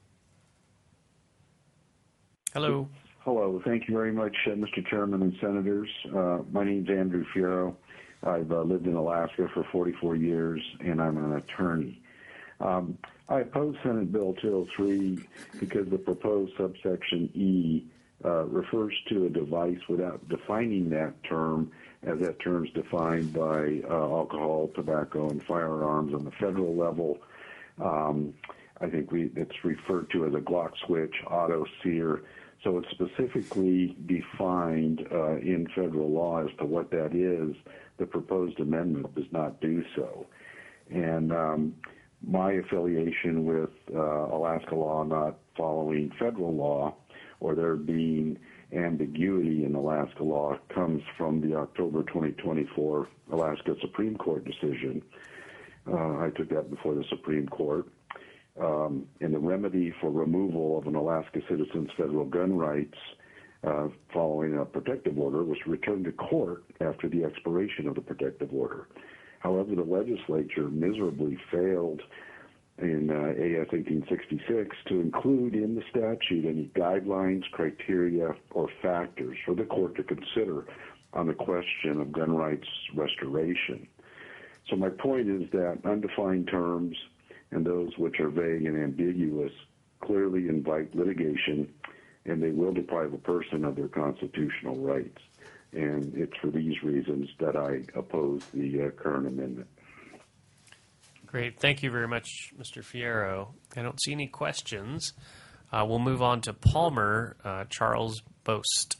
A: Hello.
M: Hello. Thank you very much, uh, Mister Chairman and Senators. Uh, my name is Andrew Fierro. I've uh, lived in Alaska for forty-four years, and I'm an attorney. Um, I oppose Senate Bill two oh three because the proposed subsection E uh, refers to a device without defining that term, as that term is defined by uh, alcohol, tobacco, and firearms on the federal level. Um, I think we, it's referred to as a Glock switch, auto sear. So it's specifically defined uh, in federal law as to what that is. The proposed amendment does not do so. And um, my affiliation with uh, Alaska law not following federal law, or there being ambiguity in Alaska law, comes from the October twenty twenty-four Alaska Supreme Court decision. Uh, I took that before the Supreme Court. Um, and the remedy for removal of an Alaska citizen's federal gun rights uh, following a protective order was to return to court after the expiration of the protective order. However, the legislature miserably failed in uh, A S eighteen sixty-six to include in the statute any guidelines, criteria, or factors for the court to consider on the question of gun rights restoration. So my point is that undefined terms and those which are vague and ambiguous clearly invite litigation, and they will deprive a person of their constitutional rights. And it's for these reasons that I oppose the uh, current amendment.
A: Great. Thank you very much, Mister Fierro. I don't see any questions. Uh, we'll move on to Palmer, uh, Charles Bost.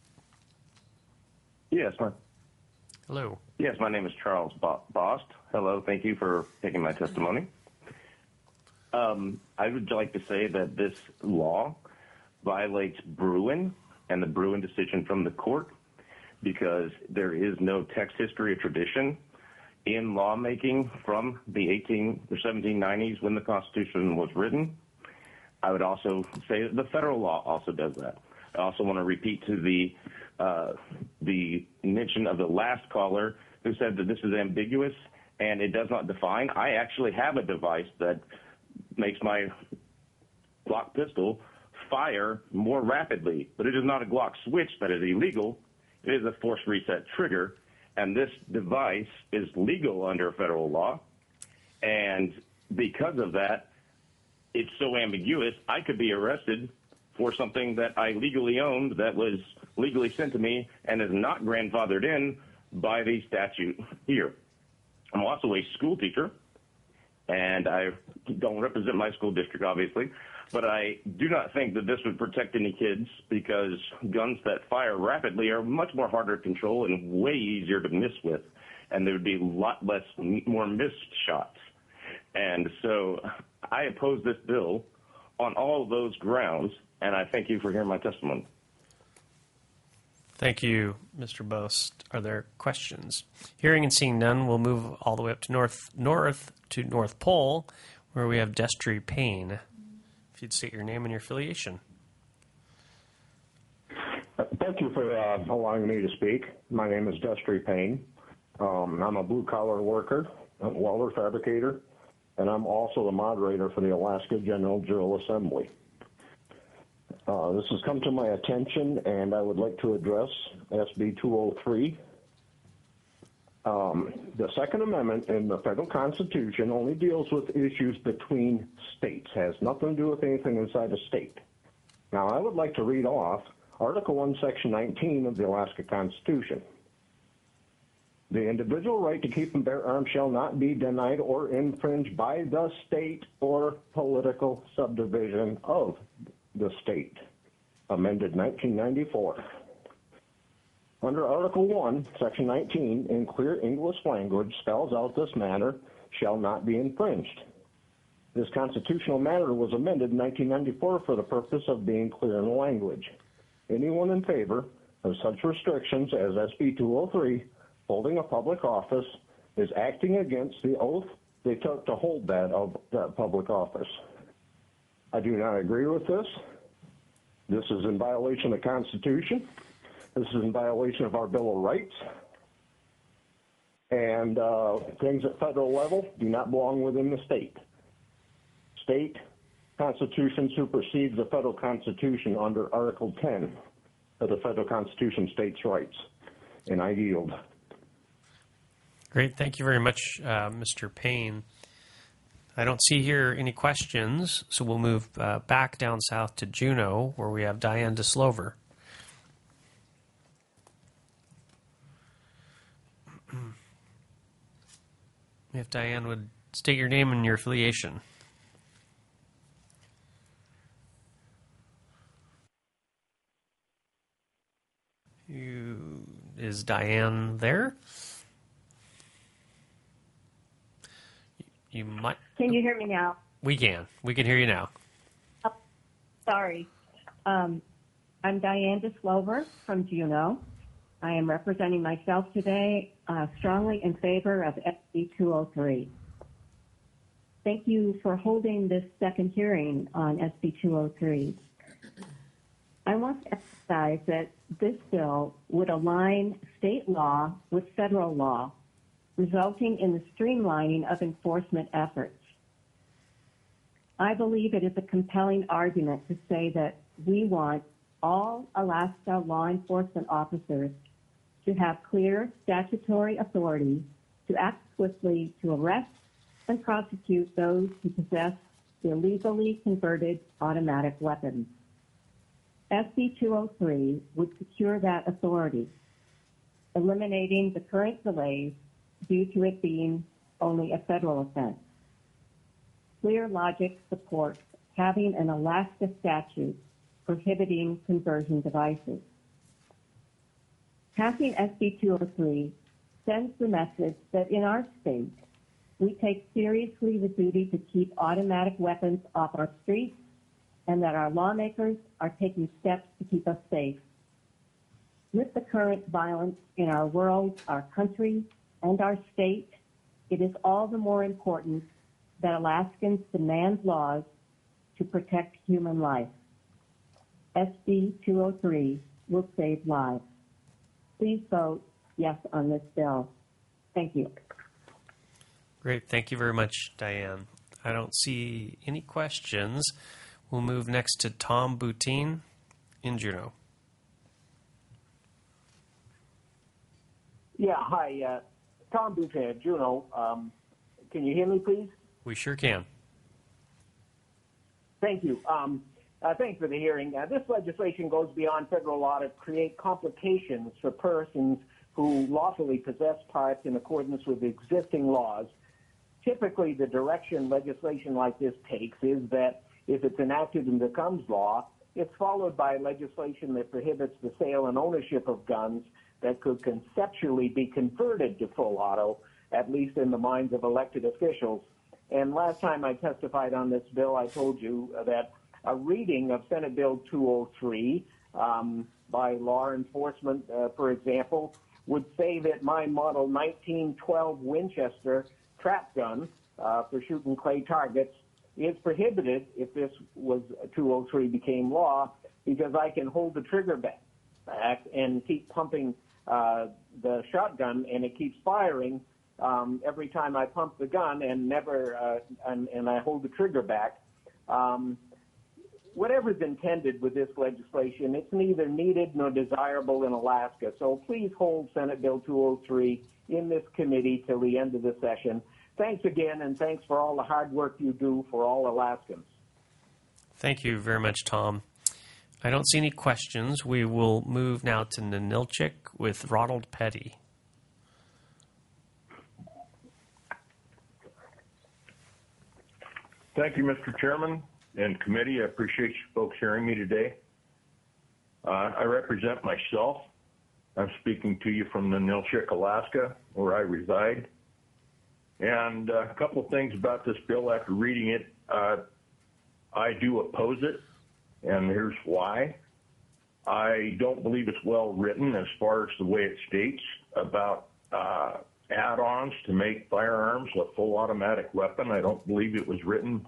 N: Yes, my,
A: Hello.
N: Yes, my name is Charles Bost. Hello. Thank you for taking my testimony. Um, I would like to say that this law violates Bruin and the Bruin decision from the court because there is no text history or tradition in lawmaking from the eighteen or seventeen nineties when the Constitution was written. I would also say that the federal law also does that. I also want to repeat to the uh, the mention of the last caller who said that this is ambiguous and it does not define. I actually have a device that makes my Glock pistol fire more rapidly, but it is not a Glock switch that is illegal. It is a force reset trigger, And this device is legal under federal law. And because of that, it's so ambiguous, I could be arrested for something that I legally owned that was legally sent to me and is not grandfathered in by the statute here. I'm also a school teacher, and I don't represent my school district, obviously, but I do not think that this would protect any kids because guns that fire rapidly are much more harder to control and way easier to miss with, and there would be a lot less, more missed shots. And so I oppose this bill on all of those grounds, and I thank you for hearing my testimony.
A: Thank you, Mister Bost. Are there questions? Hearing and seeing none, we'll move all the way up to North North to North Pole, where we have Destry Payne. If you'd state your name and your affiliation.
O: Thank you for uh, allowing me to speak. My name is Destry Payne. Um, I'm a blue-collar worker, a welder fabricator, and I'm also the moderator for the Alaska General Jury Assembly. Uh, this has come to my attention, and I would like to address S B two oh three. Um, the Second Amendment in the federal Constitution only deals with issues between states, has nothing to do with anything inside a state. Now, I would like to read off Article one, Section nineteen of the Alaska Constitution. The individual right to keep and bear arms shall not be denied or infringed by the state or political subdivision of the state. Amended nineteen ninety-four. Under Article one, Section nineteen, in clear English language, spells out this matter shall not be infringed. This constitutional matter was amended in nineteen ninety-four for the purpose of being clear in the language. Anyone in favor of such restrictions as S B two oh three, holding a public office, is acting against the oath they took to hold that of that public office. I do not agree with this. This is in violation of the Constitution. This is in violation of our Bill of Rights. And uh, things at federal level do not belong within the state. State Constitution supersedes the federal Constitution under Article ten of the federal Constitution states' rights. And I yield.
A: Great. Thank you very much, uh, Mister Payne. I don't see here any questions, so we'll move uh, back down south to Juneau, where we have Diane DeSlover. If Diane would state your name and your affiliation. You, is Diane there? You might.
P: Can you hear me now?
A: We can. We can hear you now.
P: Oh, sorry. Um, I'm Diane DeSlover from Juneau. I am representing myself today uh, strongly in favor of S B two oh three. Thank you for holding this second hearing on S B two oh three. I want to emphasize that this bill would align state law with federal law, resulting in the streamlining of enforcement efforts. I believe it is a compelling argument to say that we want all Alaska law enforcement officers to have clear statutory authority to act swiftly to arrest and prosecute those who possess illegally converted automatic weapons. S B two oh three would secure that authority, eliminating the current delays due to it being only a federal offense. Clear logic supports having an Alaska statute prohibiting conversion devices. Passing S B two oh three sends the message that in our state, we take seriously the duty to keep automatic weapons off our streets and that our lawmakers are taking steps to keep us safe. With the current violence in our world, our country, and our state, it is all the more important that Alaskans demand laws to protect human life. S B two oh three will save lives. Please vote yes on this bill. Thank you.
A: Great. Thank you very much, Diane. I don't see any questions. We'll move next to Tom Boutine in Juneau.
Q: Yeah, hi. Uh, Tom Buchan, Juneau. Um, can you hear me, please?
A: We sure can.
Q: Thank you. Um, uh, thanks for the hearing. Uh, this legislation goes beyond federal law to create complications for persons who lawfully possess parts in accordance with existing laws. Typically, the direction legislation like this takes is that if it's enacted and becomes law, it's followed by legislation that prohibits the sale and ownership of guns that could conceptually be converted to full auto, at least in the minds of elected officials. And last time I testified on this bill, I told you that a reading of Senate Bill two oh three um, by law enforcement, uh, for example, would say that my model nineteen twelve Winchester trap gun uh, for shooting clay targets is prohibited if this was two oh three became law, because I can hold the trigger back, back and keep pumping uh, the shotgun, and it keeps firing um, every time I pump the gun, and never uh, and, and I hold the trigger back. Um, whatever's intended with this legislation, it's neither needed nor desirable in Alaska. So please hold Senate Bill two oh three in this committee till the end of the session. Thanks again, and thanks for all the hard work you do for all Alaskans.
A: Thank you very much, Tom. I don't see any questions. We will move now to Ninilchik with Ronald Petty.
R: Thank you, Mister Chairman and committee. I appreciate you folks hearing me today. Uh, I represent myself. I'm speaking to you from Ninilchik, Alaska, where I reside. And uh, a couple of things about this bill after reading it. Uh, I do oppose it, and here's why. I don't believe it's well written as far as the way it states about uh, add-ons to make firearms a full automatic weapon. I don't believe it was written.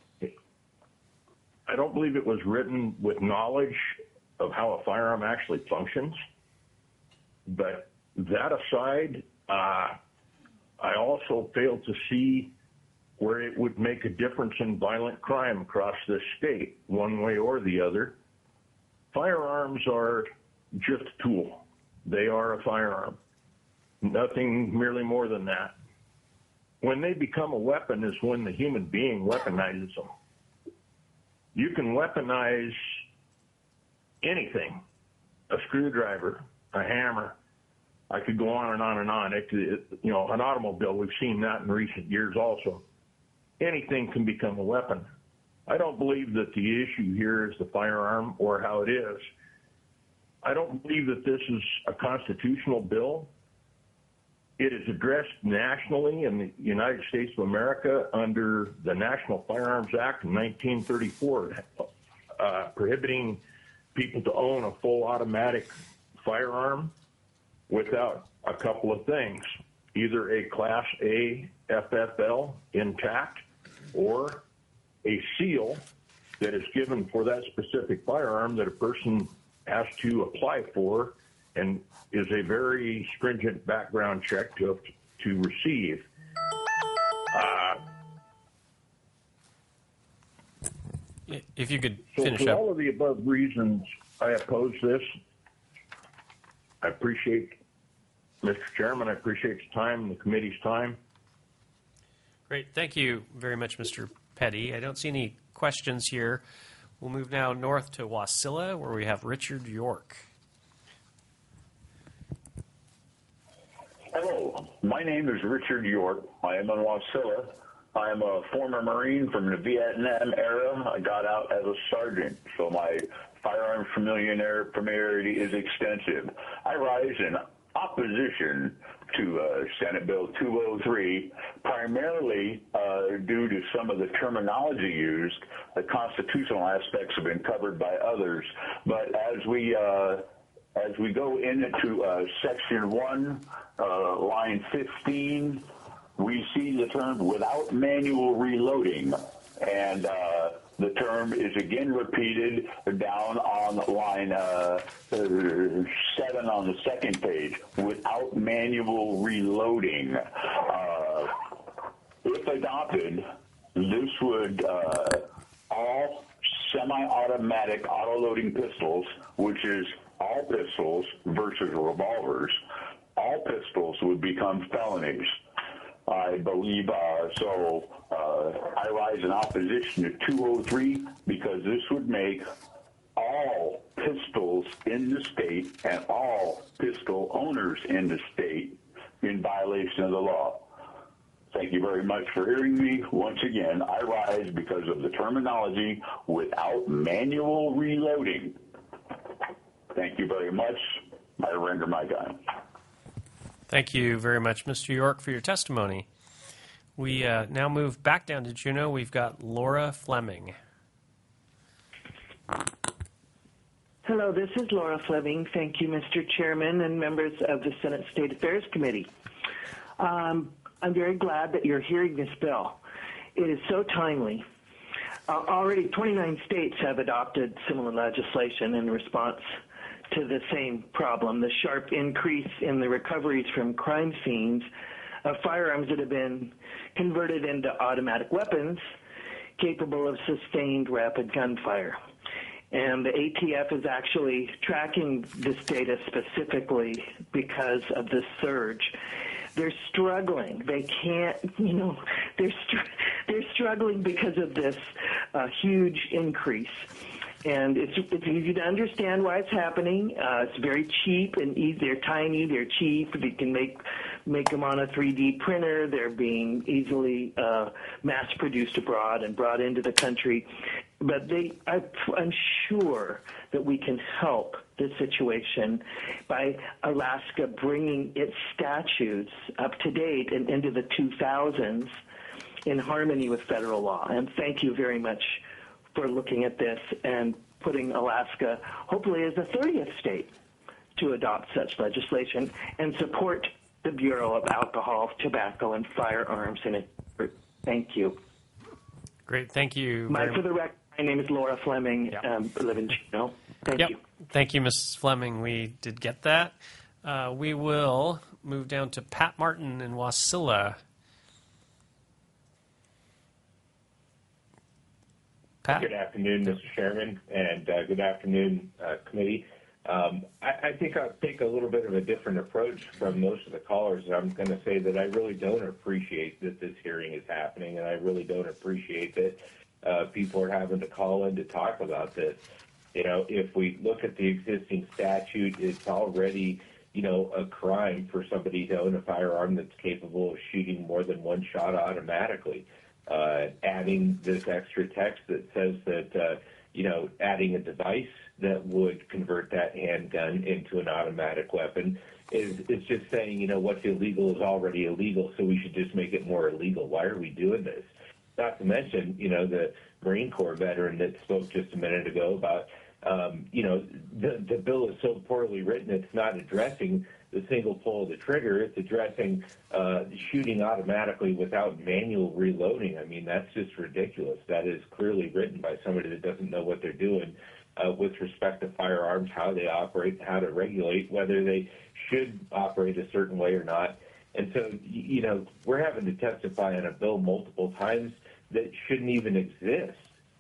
R: I don't believe it was written with knowledge of how a firearm actually functions. But that aside, uh, I also fail to see where it would make a difference in violent crime across this state, one way or the other. Firearms are just a tool. They are a firearm. Nothing merely more than that. When they become a weapon is when the human being weaponizes them. You can weaponize anything, a screwdriver, a hammer. I could go on and on and on. It, it, you know, an automobile, we've seen that in recent years also. Anything can become a weapon. I don't believe that the issue here is the firearm or how it is. I don't believe that this is a constitutional bill. It is addressed nationally in the United States of America under the National Firearms Act of nineteen thirty-four, uh, prohibiting people to own a full automatic firearm without a couple of things, either a Class A F F L intact or a seal that is given for that specific firearm that a person has to apply for and is a very stringent background check to to receive. Uh,
A: if you could
R: so
A: finish
R: for
A: up.
R: all of the above reasons, I oppose this. I appreciate, Mister Chairman, I appreciate your time and the committee's time.
A: Great. Thank you very much, Mister Petty. I don't see any questions here. We'll move now north to Wasilla, where we have Richard York.
S: Hello, my name is Richard York. I am in Wasilla. I am a former Marine from the Vietnam era. I got out as a sergeant, so my firearms familiarity is extensive. I rise in opposition to uh, Senate Bill two oh three, primarily uh, due to some of the terminology used. The constitutional aspects have been covered by others, but as we uh, as we go into uh, section one, uh, line fifteen, we see the term without manual reloading, and uh, the term is again repeated down on line uh, seven on the second page, without manual reloading. Uh, if adopted, this would uh, all semi-automatic auto-loading pistols, which is all pistols versus revolvers, all pistols would become felonies. I believe uh, so. Uh, I rise in opposition to two oh three because this would make all pistols in the state and all pistol owners in the state in violation of the law. Thank you very much for hearing me. Once again, I rise because of the terminology without manual reloading. Thank you very much. I render my time.
A: Thank you very much, Mister York, for your testimony. We uh, now move back down to Juneau. We've got Laura Fleming.
T: Hello, this is Laura Fleming. Thank you, Mister Chairman and members of the Senate State Affairs Committee. Um, I'm very glad that you're hearing this bill. It is so timely. Uh, already twenty-nine states have adopted similar legislation in response to the same problem, the sharp increase in the recoveries from crime scenes of firearms that have been converted into automatic weapons capable of sustained rapid gunfire. And the A T F is actually tracking this data specifically because of this surge. They're struggling. They can't, you know, they're str- they're struggling because of this uh, huge increase. And it's, it's easy to understand why it's happening. Uh, it's very cheap and easy. They're tiny. They're cheap. They can make make them on a three D printer. They're being easily uh, mass-produced abroad and brought into the country. But they, I, I'm sure that we can help this situation by Alaska bringing its statutes up to date and into the two thousands in harmony with federal law. And thank you very much for looking at this and putting Alaska, hopefully as the thirtieth state, to adopt such legislation and support the Bureau of Alcohol, Tobacco, and Firearms in it. Thank you.
A: Great, thank you.
T: My,
A: very
T: for the record, my name is Laura Fleming.
A: Yep.
T: Um, I live in Juneau. Thank
A: yep.
T: you.
A: Thank you, Missus Fleming. We did get that. Uh, we will move down to Pat Martin in Wasilla. Pat?
U: Good afternoon, Mister Chairman, and uh, good afternoon, uh, committee. Um, I, I think I'll take a little bit of a different approach from most of the callers. I'm going to say that I really don't appreciate that this hearing is happening, and I really don't appreciate that uh, people are having to call in to talk about this. You know, if we look at the existing statute, it's already, you know, a crime for somebody to own a firearm that's capable of shooting more than one shot automatically. Uh, adding this extra text that says that, uh, you know, adding a device that would convert that handgun into an automatic weapon is, is just saying, you know, what's illegal is already illegal, so we should just make it more illegal. Why are we doing this? Not to mention, you know, the Marine Corps veteran that spoke just a minute ago about, um, you know, the, the bill is so poorly written, it's not addressing the single pull of the trigger. It's addressing uh, shooting automatically without manual reloading. I mean, that's just ridiculous. That is clearly written by somebody that doesn't know what they're doing uh, with respect to firearms, how they operate, how to regulate, whether they should operate a certain way or not. And so, you know, we're having to testify on a bill multiple times that shouldn't even exist.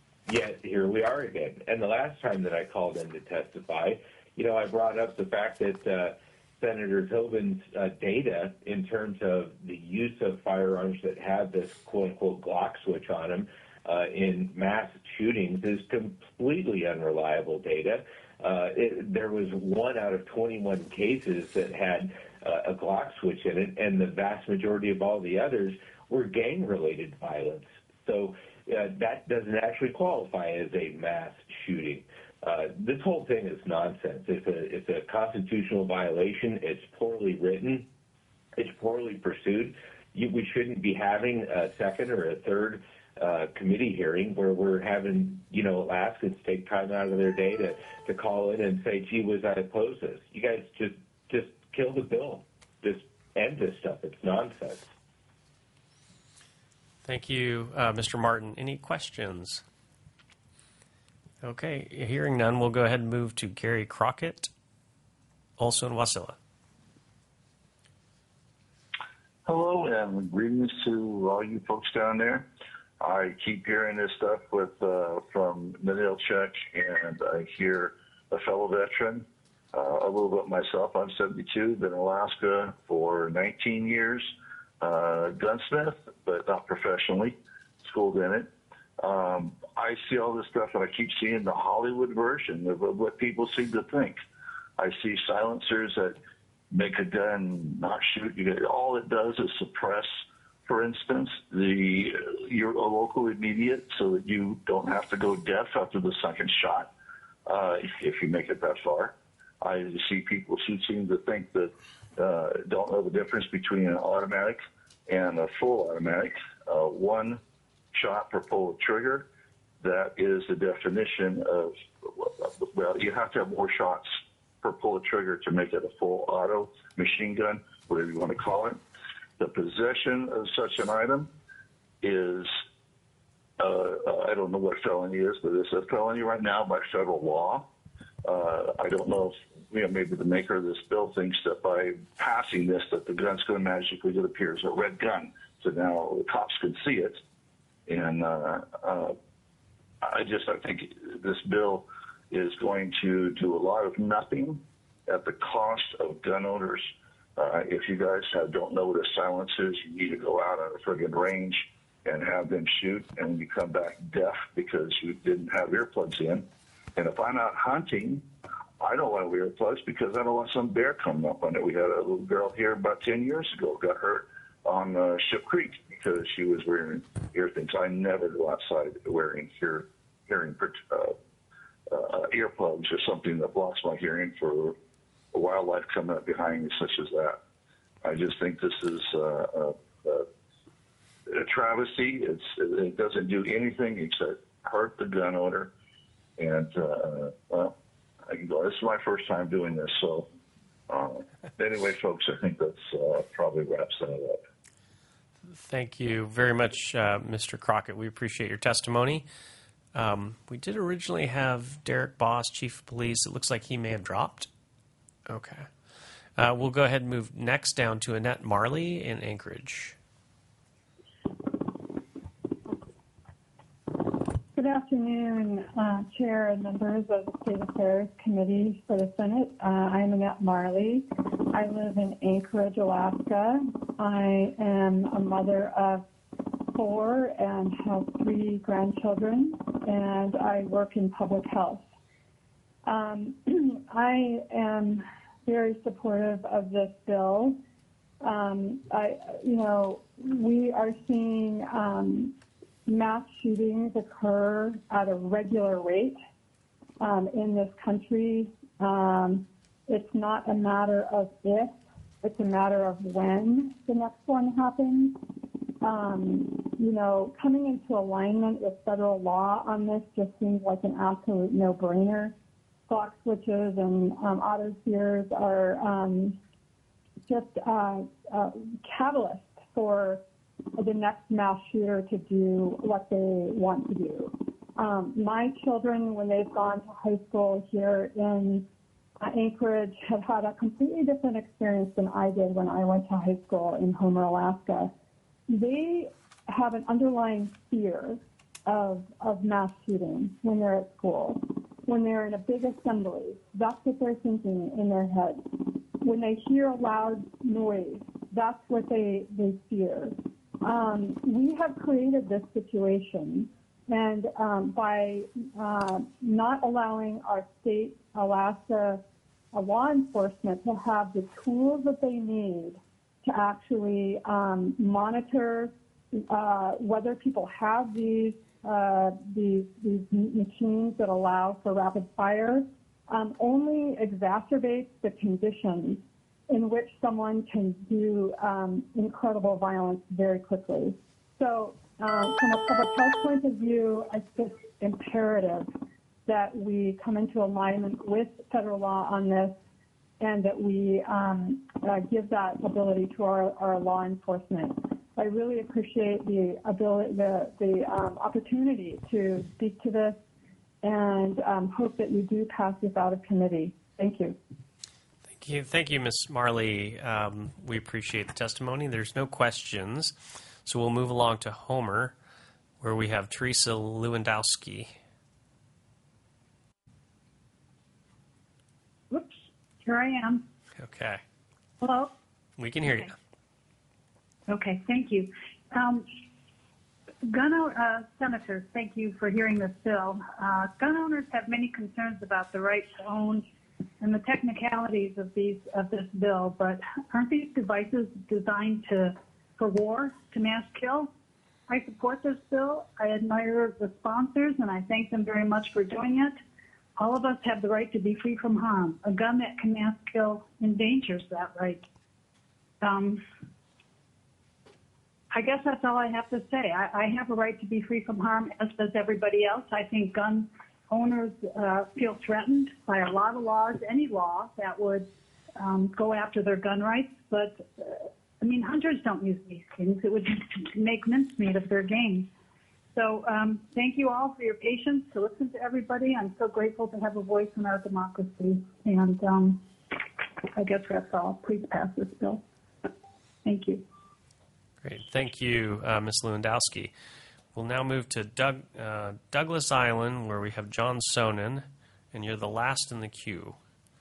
U: Yet here we are again. And the last time that I called in to testify, you know, I brought up the fact that uh, Senator Tobin's uh, data in terms of the use of firearms that have this quote-unquote Glock switch on them uh, in mass shootings is completely unreliable data. Uh, it, there was one out of twenty-one cases that had uh, a Glock switch in it, and the vast majority of all the others were gang-related violence. So uh, that doesn't actually qualify as a mass shooting. Uh, this whole thing is nonsense. It's a, it's a constitutional violation. It's poorly written. It's poorly pursued. You, we shouldn't be having a second or a third uh, committee hearing where we're having, you know, Alaskans take time out of their day to, to call in and say, gee whiz, I oppose this. You guys just, just kill the bill. Just end this stuff. It's nonsense.
A: Thank you, uh, Mister Martin. Any questions? Okay, hearing none, we'll go ahead and move to Gary Crockett, also in Wasilla.
V: Hello, and greetings to all you folks down there. I keep hearing this stuff with uh, from Nadel Check, and I hear a fellow veteran Uh, a little bit myself. I'm seventy-two, been in Alaska for nineteen years, uh, gunsmith, but not professionally, schooled in it. Um, I see all this stuff and I keep seeing the Hollywood version of what people seem to think. I see silencers that make a gun not shoot. You get, all it does is suppress, for instance, the your local immediate so that you don't have to go deaf after the second shot uh, if, if you make it that far. I see people who seem to think that uh, don't know the difference between an automatic and a full automatic. Uh, one shot per pull of trigger, that is the definition of, well, you have to have more shots per pull of trigger to make it a full auto machine gun, whatever you want to call it. The possession of such an item is, uh, uh, I don't know what felony is, but it's a felony right now by federal law. Uh, I don't know if, you know, maybe the maker of this bill thinks that by passing this that the gun's going to magically appear as a red gun. So now the cops can see it. And uh, uh, I just, I think this bill is going to do a lot of nothing at the cost of gun owners. Uh, if you guys have, don't know what a silence is, you need to go out on a friggin' range and have them shoot, and you come back deaf because you didn't have earplugs in. And if I'm out hunting, I don't want earplugs because I don't want some bear coming up on it. We had a little girl here about ten years ago got hurt on uh, Ship Creek because she was wearing ear things. I never go outside wearing hear, hearing uh, uh, earplugs or something that blocks my hearing for wildlife coming up behind me, such as that. I just think this is uh, a, a, a travesty. It's, it doesn't do anything except hurt the gun owner. And, uh, well, I can go. This is my first time doing this. So, uh, anyway, folks, I think that's uh, probably wraps that up.
A: Thank you very much, uh, Mister Crockett. We appreciate your testimony. Um, we did originally have Derek Boss, Chief of Police. It looks like he may have dropped. Okay. Uh, we'll go ahead and move next down to Annette Marley in Anchorage.
B: Good afternoon, uh, Chair and members of the State Affairs Committee for the Senate. Uh, I am Annette Marley. I live in Anchorage, Alaska. I am a mother of four and have three grandchildren, and I work in public health. Um, I am very supportive of this bill. Um, I, you know, we are seeing um, mass shootings occur at a regular rate um, in this country. Um, it's not a matter of if, it's a matter of when the next one happens. Um, you know, coming into alignment with federal law on this just seems like an absolute no-brainer. Clock switches and um, auto steers are um, just uh, uh, catalysts for the next mass shooter to do what they want to do. Um, my children, when they've gone to high school here in uh, Anchorage, have had a completely different experience than I did when I went to high school in Homer, Alaska. They have an underlying fear of, of mass shooting when they're at school. When they're in a big assembly, that's what they're thinking in their head. When they hear a loud noise, that's what they, they fear. Um, we have created this situation, and um, by uh, not allowing our state, Alaska, uh, law enforcement to have the tools that they need to actually um, monitor uh, whether people have these uh, these, these machines that allow for rapid fire, um, only exacerbates the conditions in which someone can do um, incredible violence very quickly. So um, from a public health point of view, I think it's imperative that we come into alignment with federal law on this and that we um, uh, give that ability to our, our law enforcement. I really appreciate the ability, the, the um, opportunity to speak to this and um, hope that you do pass this out of committee. Thank you.
A: Thank you, Thank you, Miz Marley. Um, we appreciate the testimony. There's no questions, so we'll move along to Homer, where we have Teresa Lewandowski.
C: Whoops. here I am.
A: Okay.
C: Hello?
A: We can hear
C: Okay.
A: you.
C: Okay, thank you. Um, gun o- uh, senators, thank you for hearing this bill. Uh, gun owners have many concerns about the right to own and the technicalities of these of this bill, but aren't these devices designed to for war, to mass kill? I support this bill. I admire the sponsors, and I thank them very much for doing it. All of us have the right to be free from harm. A gun that can mass kill endangers that right. Um, I guess that's all I have to say. I, I have a right to be free from harm, as does everybody else. I think gun owners uh, feel threatened by a lot of laws, any law that would um, go after their gun rights. But, uh, I mean, hunters don't use these things. It would make mincemeat of their game. So um, thank you all for your patience to listen to everybody. I'm so grateful to have a voice in our democracy. And um, I guess that's all. Please pass this bill. Thank you.
A: Great. Thank you, uh, Miz Lewandowski. We'll now move to Doug, uh, Douglas Island, where we have John Sonnen, and you're the last in the queue.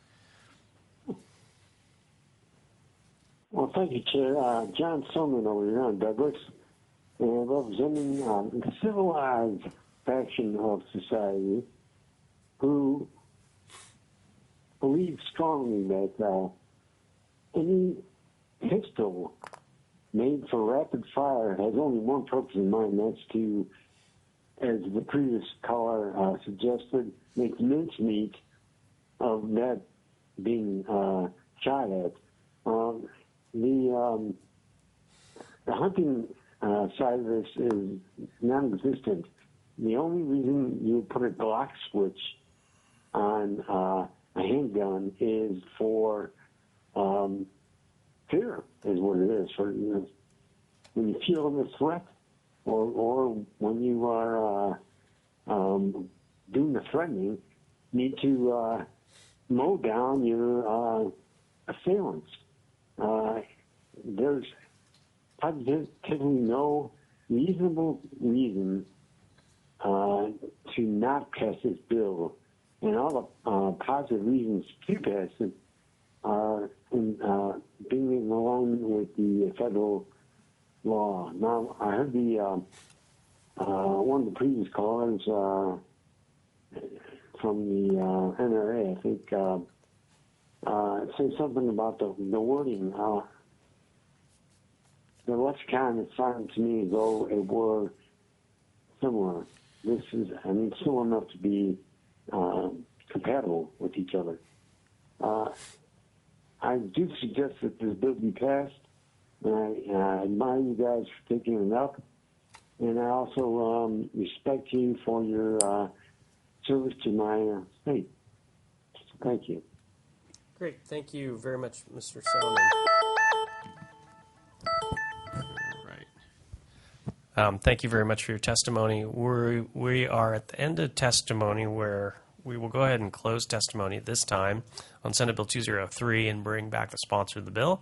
D: Well, thank you, Chair. Uh, John Sonnen over here on Douglas, and representing um, the civilized faction of society who believe strongly that uh, any pistol made for rapid fire has only one purpose in mind, and that's to, as the previous caller uh, suggested, make mincemeat of that being uh, shot at. Um, the, um, the hunting uh, side of this is non-existent. The only reason you put a Glock switch on uh, a handgun is for um, fear, is what it is. For, you know, when you feel the threat, or or when you are uh, um, doing the threatening, you need to uh, mow down your uh, assailants. Uh, there's positively no reasonable reason uh, to not pass this bill, and all the uh, positive reasons to pass it are in uh, being in line with the federal law. Now, I heard the uh, uh, one of the previous callers uh, from the uh, N R A, I think, uh, uh, say something about the, the wording. Uh, the lexicon is sounding to me as though it were similar. This is, I mean, similar enough to be uh, compatible with each other. Uh, I do suggest that this bill be passed, and I, I admire you guys for taking it up, and I also um, respect you for your uh, service to my uh, state. Thank you.
A: Great. Thank you very much, Mister Sonnen. Um, thank you very much for your testimony. We're, we are at the end of testimony where we will go ahead and close testimony at this time on Senate Bill two oh three and bring back the sponsor of the bill.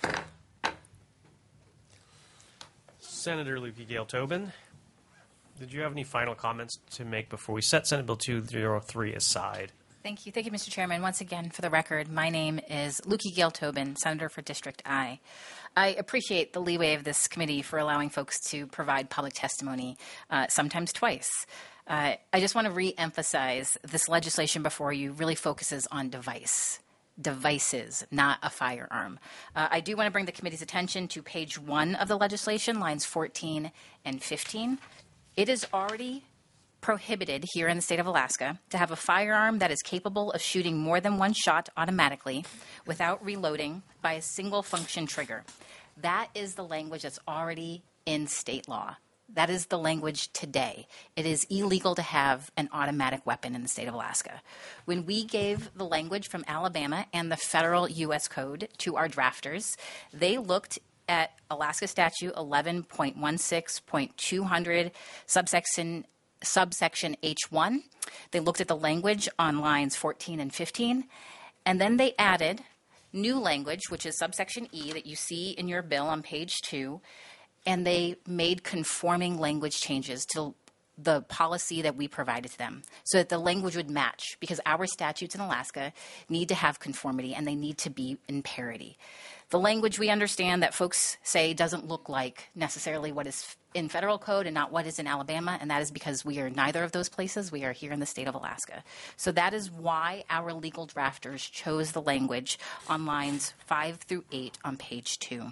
A: Senator Lukey Gale Tobin, did you have any final comments to make before we set Senate Bill two oh three aside?
H: Thank you. Thank you, Mister Chairman. Once again, for the record, my name is Lukey Gale Tobin, Senator for District I. I appreciate the leeway of this committee for allowing folks to provide public testimony, uh, sometimes twice. Uh, I just want to re-emphasize this legislation before you really focuses on device. Devices, not a firearm. Uh, I do want to bring the committee's attention to page one of the legislation, lines fourteen and fifteen. It is already prohibited here in the state of Alaska to have a firearm that is capable of shooting more than one shot automatically without reloading by a single function trigger. That is the language that's already in state law. That is the language today. It is illegal to have an automatic weapon in the state of Alaska. When we gave the language from Alabama and the federal U S code to our drafters, they looked at Alaska Statute eleven point sixteen point two hundred, subsection subsection H one. They looked at the language on lines fourteen and fifteen, and then they added new language, which is subsection E that you see in your bill on page two, and they made conforming language changes to the policy that we provided to them so that the language would match, because our statutes in Alaska need to have conformity and they need to be in parity. The language we understand that folks say doesn't look like necessarily what is in federal code and not what is in Alabama, and that is because we are neither of those places. We are here in the state of Alaska. So that is why our legal drafters chose the language on lines five through eight on page two.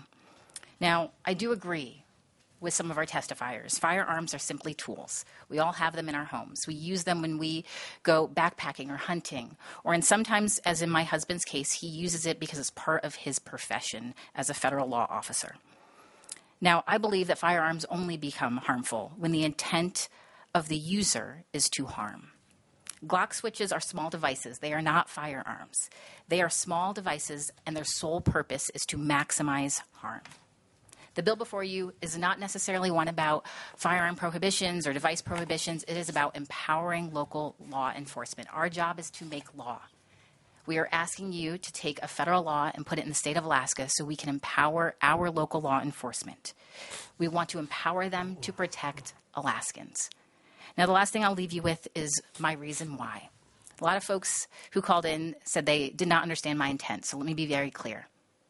H: Now, I do agree with some of our testifiers. Firearms are simply tools. We all have them in our homes. We use them when we go backpacking or hunting, or in sometimes, as in my husband's case, he uses it because it's part of his profession as a federal law officer. Now, I believe that firearms only become harmful when the intent of the user is to harm. Glock switches are small devices. They are not firearms. They are small devices, and their sole purpose is to maximize harm. The bill before you is not necessarily one about firearm prohibitions or device prohibitions. It is about empowering local law enforcement. Our job is to make law. We are asking you to take a federal law and put it in the state of Alaska so we can empower our local law enforcement. We want to empower them to protect Alaskans. Now, the last thing I'll leave you with is my reason why. A lot of folks who called in said they did not understand my intent, so let me be very clear.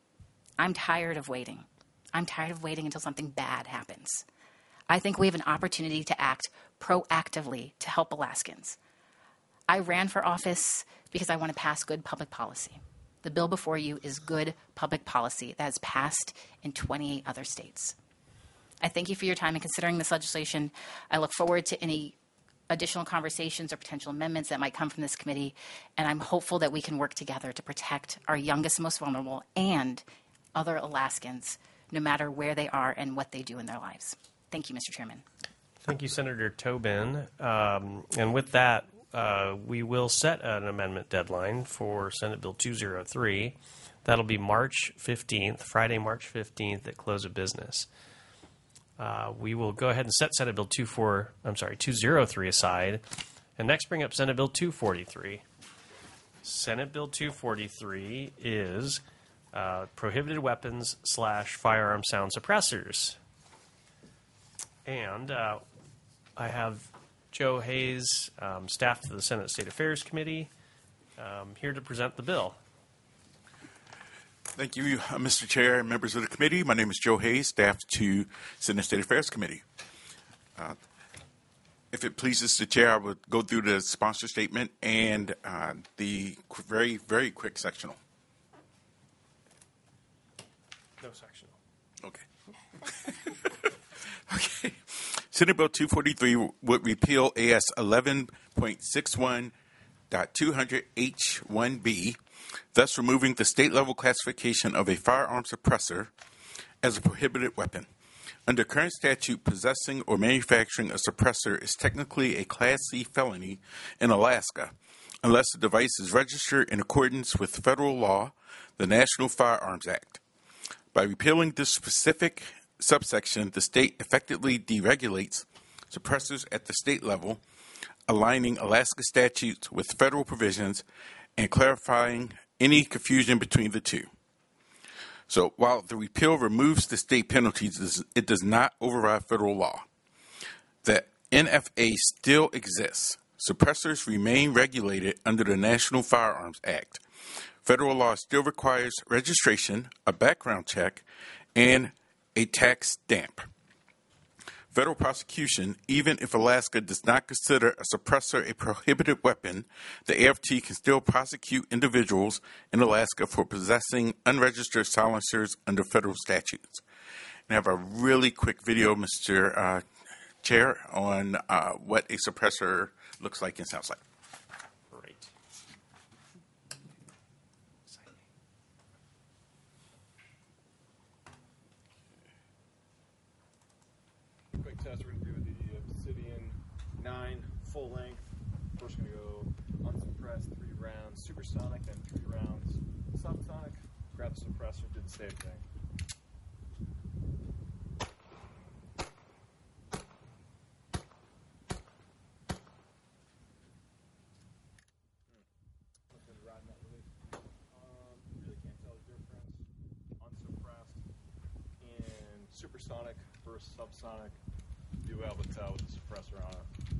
H: I'm tired of waiting. I'm tired of waiting until something bad happens. I think we have an opportunity to act proactively to help Alaskans. I ran for office because I want to pass good public policy. The bill before you is good public policy that has passed in twenty-eight other states. I thank you for your time in considering this legislation. I look forward to any additional conversations or potential amendments that might come from this committee, and I'm hopeful that we can work together to protect our youngest, most vulnerable, and other Alaskans, no matter where they are and what they do in their lives. Thank you, Mister Chairman.
A: Thank you, Senator Tobin. Um, and with that, uh, we will set an amendment deadline for Senate Bill two oh three. That'll be March fifteenth, Friday, March fifteenth at close of business. Uh, we will go ahead and set Senate Bill two four, I'm sorry, two oh three aside, and next bring up Senate Bill two forty-three. Senate Bill two forty-three is Uh, prohibited weapons slash firearm sound suppressors. And uh, I have Joe Hayes, um, staff to the Senate State Affairs Committee, um, here to present the bill.
E: Thank you, uh, Mister Chair and members of the committee. My name is Joe Hayes, staff to Senate State Affairs Committee. Uh, if it pleases the chair, I would go through the sponsor statement and uh, the qu- very, very quick sectional.
A: No sectional.
E: Okay. Okay. Senate Bill two forty-three would repeal A S eleven point six one point two hundred H one B, thus removing the state-level classification of a firearm suppressor as a prohibited weapon. Under current statute, possessing or manufacturing a suppressor is technically a Class C felony in Alaska, unless the device is registered in accordance with federal law, the National Firearms Act. By repealing this specific subsection, the state effectively deregulates suppressors at the state level, aligning Alaska statutes with federal provisions and clarifying any confusion between the two. So while the repeal removes the state penalties, it does not override federal law. The N F A still exists. Suppressors remain regulated under the National Firearms Act. Federal law still requires registration, a background check, and a tax stamp. Federal prosecution, even if Alaska does not consider a suppressor a prohibited weapon, the A F T can still prosecute individuals in Alaska for possessing unregistered silencers under federal statutes. And I have a really quick video, Mister Uh, Chair, on uh, what a suppressor looks like and sounds like.
F: Quick test, we're going to do the Obsidian nine full length. First, going to go unsuppressed, three rounds, supersonic, then three rounds subsonic. Grab the suppressor, do the same thing. Supersonic versus subsonic, you will be able to tell with the suppressor on it.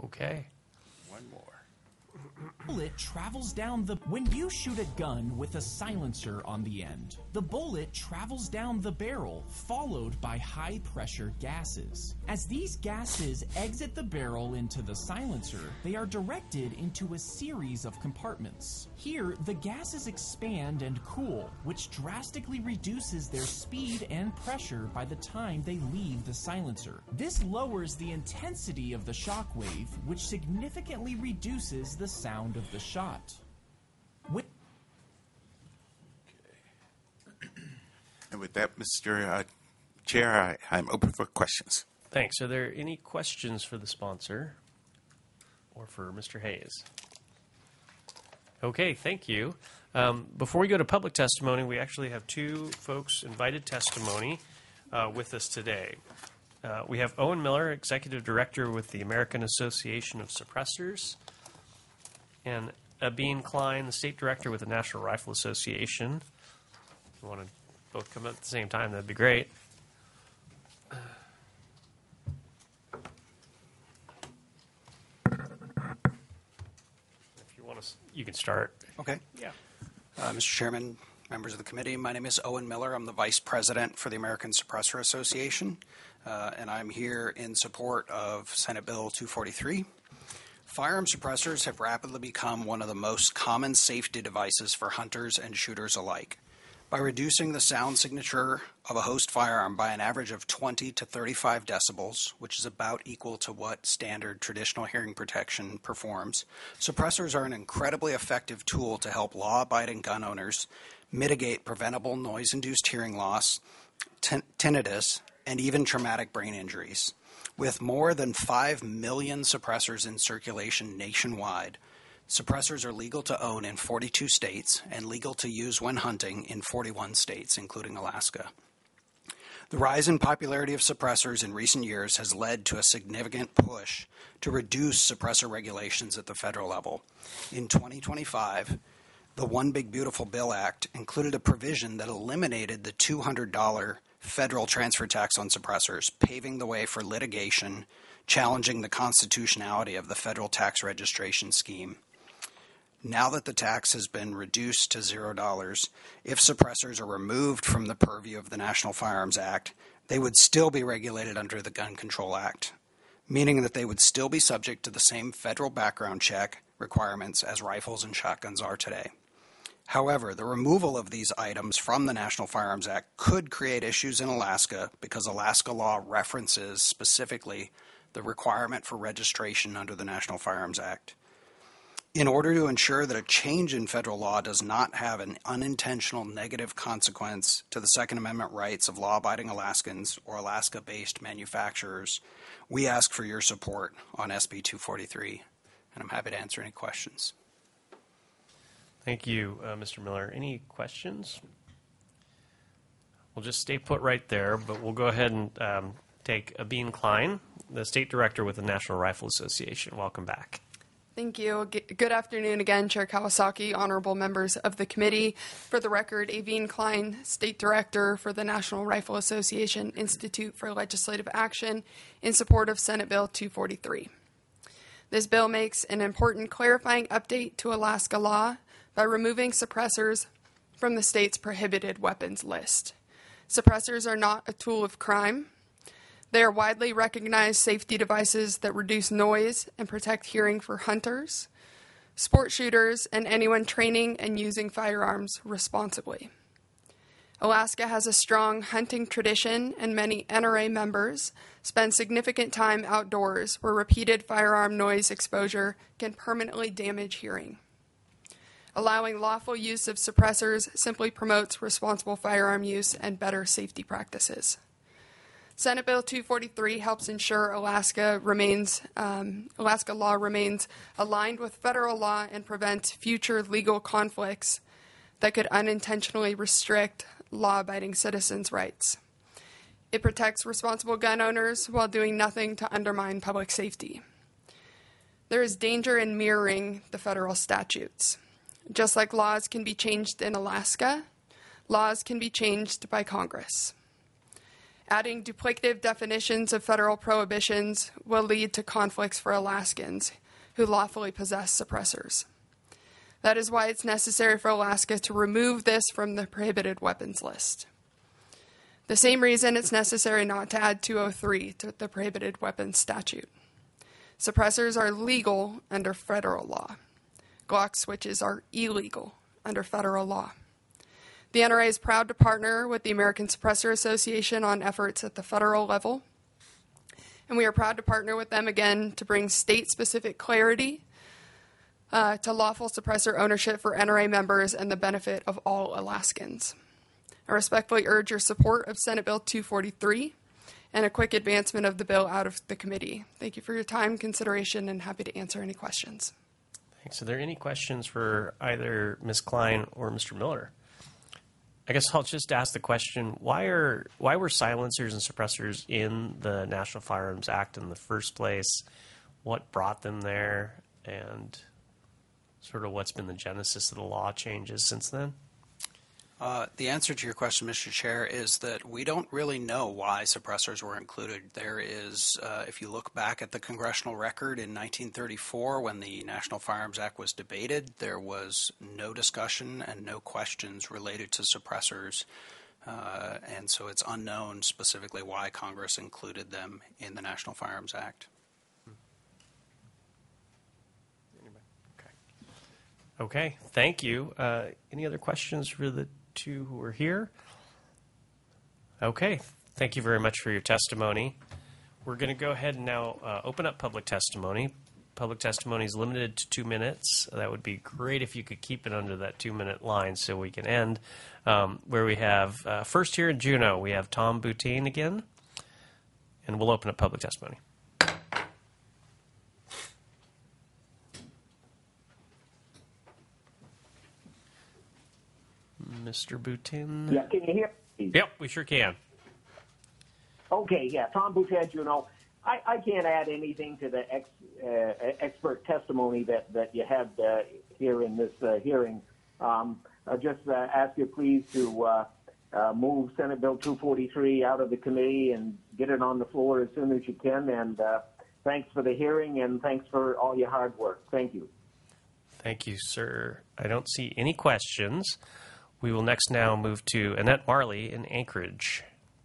A: Okay.
E: One more.
G: Bullet travels down the... When you shoot a gun with a silencer on the end, the bullet travels down the barrel, followed by high-pressure gases. As these gases exit the barrel into the silencer, they are directed into a series of compartments. Here, the gases expand and cool, which drastically reduces their speed and pressure by the time they leave the silencer. This lowers the intensity of the shock wave, which significantly reduces the sound of the shot. With
E: And with that, Mister Uh, Chair, I, I'm open for questions.
A: Thanks. Are there any questions for the sponsor or for Mister Hayes? Okay, thank you. Um, before we go to public testimony, we actually have two folks invited testimony uh, with us today. Uh, we have Owen Miller, Executive Director with the American Association of Suppressors, and Abeen Klein, the State Director with the National Rifle Association. If you want to both come up at the same time, that'd be great. If you want to, you can start.
I: Okay.
A: Yeah.
I: Uh, Mister Chairman, members of the committee, my name is Owen Miller. I'm the Vice President for the American Suppressor Association, uh, and I'm here in support of Senate Bill two forty-three. Firearm suppressors have rapidly become one of the most common safety devices for hunters and shooters alike. By reducing the sound signature of a host firearm by an average of twenty to thirty-five decibels, which is about equal to what standard traditional hearing protection performs, suppressors are an incredibly effective tool to help law-abiding gun owners mitigate preventable noise-induced hearing loss, tin- tinnitus, and even traumatic brain injuries. With more than five million suppressors in circulation nationwide, suppressors are legal to own in forty-two states and legal to use when hunting in forty-one states, including Alaska. The rise in popularity of suppressors in recent years has led to a significant push to reduce suppressor regulations at the federal level. In twenty twenty-five, the One Big Beautiful Bill Act included a provision that eliminated the two hundred dollars federal transfer tax on suppressors, paving the way for litigation challenging the constitutionality of the federal tax registration scheme. Now that the tax has been reduced to zero dollars, if suppressors are removed from the purview of the National Firearms Act, they would still be regulated under the Gun Control Act, meaning that they would still be subject to the same federal background check requirements as rifles and shotguns are today. However, the removal of these items from the National Firearms Act could create issues in Alaska because Alaska law references specifically the requirement for registration under the National Firearms Act. In order to ensure that a change in federal law does not have an unintentional negative consequence to the Second Amendment rights of law-abiding Alaskans or Alaska-based manufacturers, we ask for your support on S B two forty-three, and I'm happy to answer any questions.
A: Thank you, uh, Mister Miller. Any questions? We'll just stay put right there, but we'll go ahead and um, take Abeen Klein, the State Director with the National Rifle Association. Welcome back.
J: Thank you. G- Good afternoon again, Chair Kawasaki, honorable members of the committee. For the record, Aveen Klein, State Director for the National Rifle Association Institute for Legislative Action in support of Senate Bill two forty-three. This bill makes an important clarifying update to Alaska law by removing suppressors from the state's prohibited weapons list. Suppressors are not a tool of crime. They are widely recognized safety devices that reduce noise and protect hearing for hunters, sport shooters, and anyone training and using firearms responsibly. Alaska has a strong hunting tradition, and many N R A members spend significant time outdoors where repeated firearm noise exposure can permanently damage hearing. Allowing lawful use of suppressors simply promotes responsible firearm use and better safety practices. Senate Bill two forty-three helps ensure Alaska remains um, Alaska law remains aligned with federal law and prevents future legal conflicts that could unintentionally restrict law-abiding citizens' rights. It protects responsible gun owners while doing nothing to undermine public safety. There is danger in mirroring the federal statutes. Just like laws can be changed in Alaska, laws can be changed by Congress. Adding duplicative definitions of federal prohibitions will lead to conflicts for Alaskans who lawfully possess suppressors. That is why it's necessary for Alaska to remove this from the prohibited weapons list. The same reason it's necessary not to add two oh three to the prohibited weapons statute. Suppressors are legal under federal law. Glock switches are illegal under federal law. The N R A is proud to partner with the American Suppressor Association on efforts at the federal level, and we are proud to partner with them again to bring state-specific clarity uh, to lawful suppressor ownership for N R A members and the benefit of all Alaskans. I respectfully urge your support of Senate Bill two forty-three and a quick advancement of the bill out of the committee. Thank you for your time, consideration, and happy to answer any questions.
A: Thanks. Are there any questions for either Miz Klein or Mister Miller? I guess I'll just ask the question, why are why were silencers and suppressors in the National Firearms Act in the first place? What brought them there? And sort of what's been the genesis of the law changes since then?
I: Uh, the answer to your question, Mister Chair, is that we don't really know why suppressors were included. There is, uh, if you look back at the congressional record in nineteen thirty-four, when the National Firearms Act was debated, there was no discussion and no questions related to suppressors. Uh, and so it's unknown specifically why Congress included them in the National Firearms Act.
A: Okay, thank you. Uh, any other questions for the two who are here? Okay, thank you very much for your testimony. We're going to go ahead and now uh, open up public testimony. Public testimony is limited to two minutes. That would be great if you could keep it under that two-minute line so we can end. Um, where we have, uh, first here in Juneau, we have Tom Boutin again, and we'll open up public testimony. Mister Boutin?
Q: Yeah, can you hear me?
A: Yep, we sure can.
Q: Okay, yeah, Tom Boutin, you know, I, I can't add anything to the ex, uh, expert testimony that, that you had uh, here in this uh, hearing. Um, I just uh, ask you please to uh, uh, move Senate Bill two forty-three out of the committee and get it on the floor as soon as you can. And uh, thanks for the hearing, and thanks for all your hard work. Thank you.
A: Thank you, sir. I don't see any questions. We will next now move to Annette Marley in Anchorage.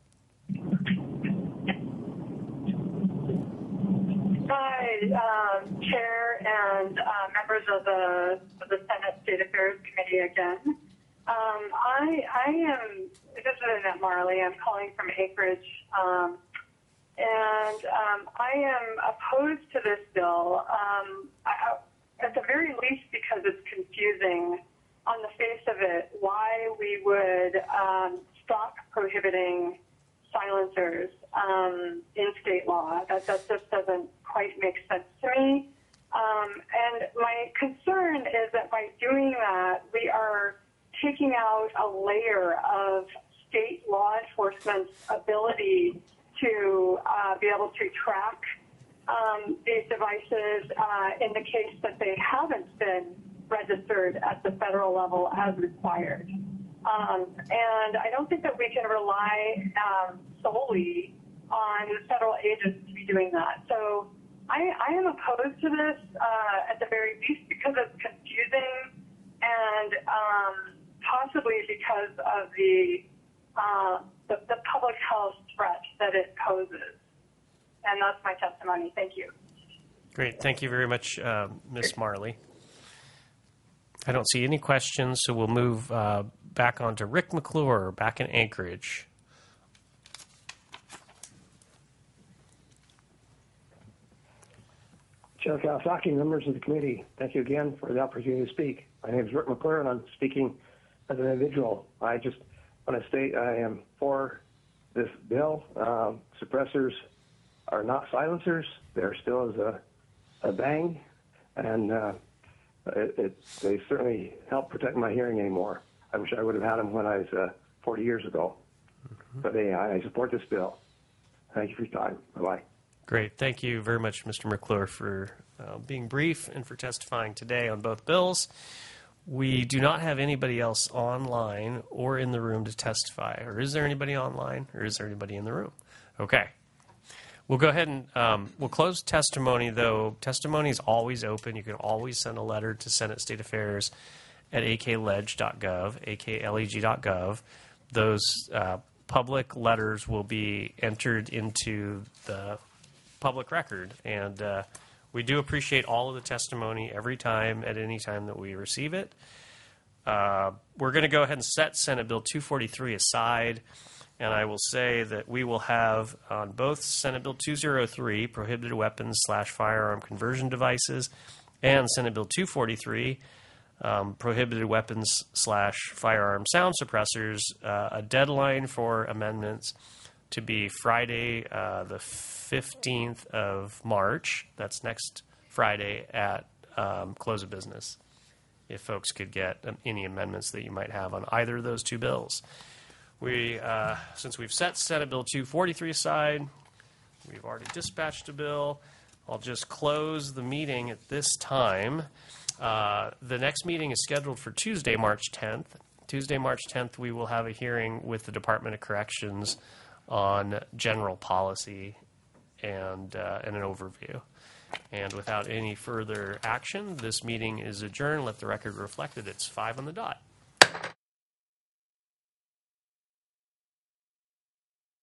B: Hi, um, Chair and uh, members of the, of the Senate State Affairs Committee again. Um, I, I am, this is Annette Marley. I'm calling from Anchorage. Um, and um, I am opposed to this bill, um, I, at the very least because it's confusing on the face of it, why we would um, stop prohibiting silencers um, in state law. That, that just doesn't quite make sense to me. Um, and my concern is that by doing that, we are taking out a layer of state law enforcement's ability to uh, be able to track um, these devices uh, in the case that they haven't been registered at the federal level as required. Um, and I don't think that we can rely um, solely on federal agents to be doing that. So I, I am opposed to this uh, at the very least because it's confusing and um, possibly because of the, uh, the the public health threat that it poses. And that's my testimony. Thank you.
A: Great. Thank you very much, uh, Miz Marley. I don't see any questions, so we'll move uh, back on to Rick McClure, back in Anchorage.
K: Chair Kawasaki, members of the committee, thank you again for the opportunity to speak. My name is Rick McClure, and I'm speaking as an individual. I just want to state I am for this bill. Um, suppressors are not silencers. They're still as a, a bang, and uh, it, it, they certainly help protect my hearing anymore. I wish I would have had them when I was uh, forty years ago. Mm-hmm. But hey, I support this bill. Thank you for your time. Bye-bye.
A: Great. Thank you very much, Mister McClure, for uh, being brief and for testifying today on both bills. We do not have anybody else online or in the room to testify. Or is there anybody online, or is there anybody in the room? Okay. We'll go ahead and um, we'll close testimony, though. Testimony is always open. You can always send a letter to Senate State Affairs at a k ledge dot gov, a k leg dot gov. Those uh, public letters will be entered into the public record, and uh, we do appreciate all of the testimony every time, at any time that we receive it. Uh, we're going to go ahead and set Senate Bill two forty-three aside, and I will say that we will have on both Senate Bill two oh three, prohibited weapons slash firearm conversion devices, and Senate Bill two forty-three, um, prohibited weapons slash firearm sound suppressors, uh, a deadline for amendments to be Friday, uh, the fifteenth of March. That's next Friday at um, close of business, if folks could get um, any amendments that you might have on either of those two bills. We, uh, since we've set Senate Bill two forty-three aside, we've already dispatched a bill. I'll just close the meeting at this time. Uh, the next meeting is scheduled for Tuesday, March tenth. Tuesday, March tenth, we will have a hearing with the Department of Corrections on general policy and, uh, and an overview. And without any further action, this meeting is adjourned. Let the record reflect that it's five on the dot.